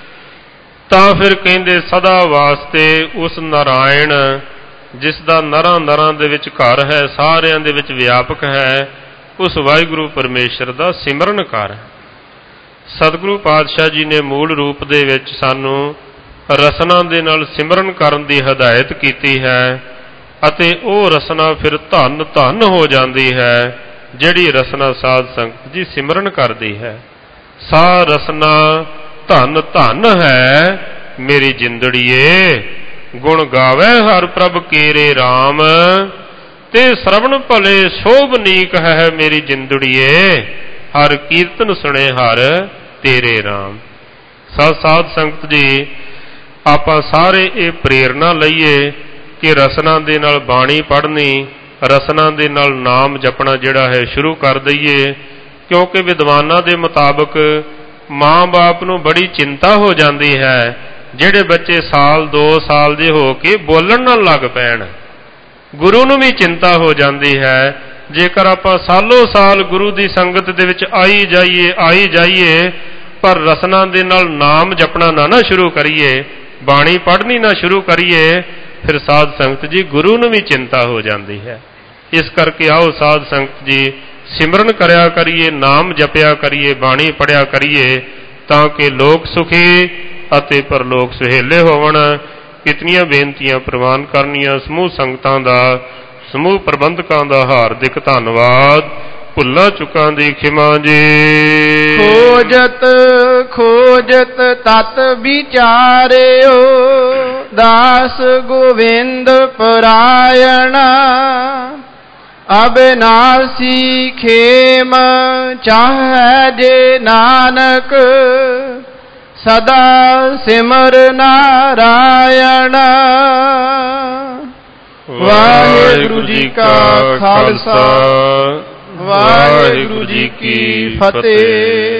ਤਾਂ ਫਿਰ ਕਹਿੰਦੇ ਸਦਾ ਵਾਸਤੇ ਉਸ ਨਾਰਾਇਣ ਜਿਸ ਦਾ ਨਰਾਂ ਨਰਾਂ ਦੇ ਵਿੱਚ ਘਰ ਹੈ, ਸਾਰਿਆਂ ਦੇ ਵਿੱਚ ਵਿਆਪਕ ਹੈ, ਉਸ ਵਾਹਿਗੁਰੂ ਪਰਮੇਸ਼ਰ ਦਾ ਸਿਮਰਨ ਕਰ। ਸਤਿਗੁਰੂ ਪਾਤਸ਼ਾਹ ਜੀ ਨੇ ਮੂਲ ਰੂਪ ਦੇ ਵਿੱਚ ਸਾਨੂੰ ਰਸਨਾ ਦੇ ਨਾਲ ਸਿਮਰਨ ਕਰਨ ਦੀ ਹਦਾਇਤ ਕੀਤੀ ਹੈ, ਅਤੇ ਉਹ ਰਸਨਾ ਫਿਰ ਧੰਨ ਧੰਨ ਹੋ ਜਾਂਦੀ ਹੈ ਜਿਹੜੀ ਰਸਨਾ ਸਾਧ ਸੰਗਤ ਜੀ ਸਿਮਰਨ ਕਰਦੀ ਹੈ। ਸਾ ਰਸਨਾ ਧੰਨ ਧੰਨ ਹੈ ਮੇਰੀ ਜਿੰਦੜੀਏ, ਗੁਣ ਗਾਵੇ ਹਰ ਪ੍ਰਭ ਕੇਰੇ ਰਾਮ, ਤੇ ਸਰਵਣ ਭਲੇ ਸ਼ੋਭਨੀਕ ਹੈ ਮੇਰੀ ਜਿੰਦੜੀਏ, ਹਰ ਕੀਰਤਨ ਸੁਣੇ ਹਰ ਤੇਰੇ ਰਾਮ। ਸਾਧ ਸੰਗਤ ਜੀ, ਆਪਾਂ ਸਾਰੇ ਇਹ ਪ੍ਰੇਰਨਾ ਲਈਏ ਕਿ ਰਸਨਾ ਦੇ ਨਾਲ ਬਾਣੀ ਪੜ੍ਹਨੀ, ਰਸਨਾ ਦੇ ਨਾਲ ਨਾਮ ਜਪਣਾ ਜਿਹੜਾ ਹੈ ਸ਼ੁਰੂ ਕਰ ਦਈਏ। ਕਿਉਂਕਿ ਵਿਦਵਾਨਾਂ ਦੇ ਮੁਤਾਬਕ ਮਾਂ-ਬਾਪ ਨੂੰ ਬੜੀ ਚਿੰਤਾ ਹੋ ਜਾਂਦੀ ਹੈ ਜਿਹੜੇ ਬੱਚੇ ਸਾਲ 2 ਸਾਲ ਦੇ ਹੋ ਕੇ ਬੋਲਣ ਨਾ ਲੱਗ ਪੈਣ। ਗੁਰੂ ਨੂੰ ਵੀ ਚਿੰਤਾ ਹੋ ਜਾਂਦੀ ਹੈ ਜੇਕਰ ਆਪਾਂ ਸਾਲੋ ਸਾਲ ਗੁਰੂ ਦੀ ਸੰਗਤ ਦੇ ਵਿੱਚ ਆਈ ਜਾਈਏ ਪਰ ਰਸਨਾ ਦੇ ਨਾਲ ਨਾਮ ਜਪਣਾ ਨਾ ਸ਼ੁਰੂ ਕਰੀਏ, ਬਾਣੀ ਪੜ੍ਹਨੀ ਨਾ ਸ਼ੁਰੂ ਕਰੀਏ, ਫਿਰ ਸਾਧ ਸੰਗਤ ਜੀ ਗੁਰੂ ਨੂੰ ਵੀ ਚਿੰਤਾ ਹੋ ਜਾਂਦੀ ਹੈ। ਇਸ ਕਰਕੇ ਆਓ ਸਾਧ ਸੰਗਤ ਜੀ ਸਿਮਰਨ ਕਰਿਆ ਕਰੀਏ, ਨਾਮ ਜਪਿਆ ਕਰੀਏ, ਬਾਣੀ ਪੜ੍ਹਿਆ ਕਰੀਏ, ਤਾਂ ਕਿ ਲੋਕ ਸੁਖੀ ਅਤੇ ਪਰਲੋਕ ਸੁਹੇਲੇ ਹੋਵਣ। ਕਿਤਨੀਆਂ ਬੇਨਤੀਆਂ ਪ੍ਰਵਾਨ ਕਰਨੀਆਂ। ਸਮੂਹ ਸੰਗਤਾਂ ਦਾ, ਸਮੂਹ ਪ੍ਰਬੰਧਕਾਂ ਦਾ ਹਾਰਦਿਕ ਧੰਨਵਾਦ। ਭੁੱਲਾਂ ਚੁੱਕਾਂ ਦੀ ਖਿਮਾ ਜੀ। ਖੋਜਤ ਖੋਜਤ ਤਤ ਵਿਚਾਰਿਓ ਦਾਸ ਗੋਵਿੰਦ ਪਰਾਇਣ, ਅਬਿਨਾਸੀ ਖੇਮ ਚਾਹੈ ਜੇ ਨਾਨਕ ਸਦਾ ਸਿਮਰ ਨਾਰਾਇਣ। ਵਾਹਿਗੁਰੂ ਜੀ ਕਾ ਖਾਲਸਾ, ਵਾਹਿਗੁਰੂ ਜੀ ਕੀ ਫਤਿਹ।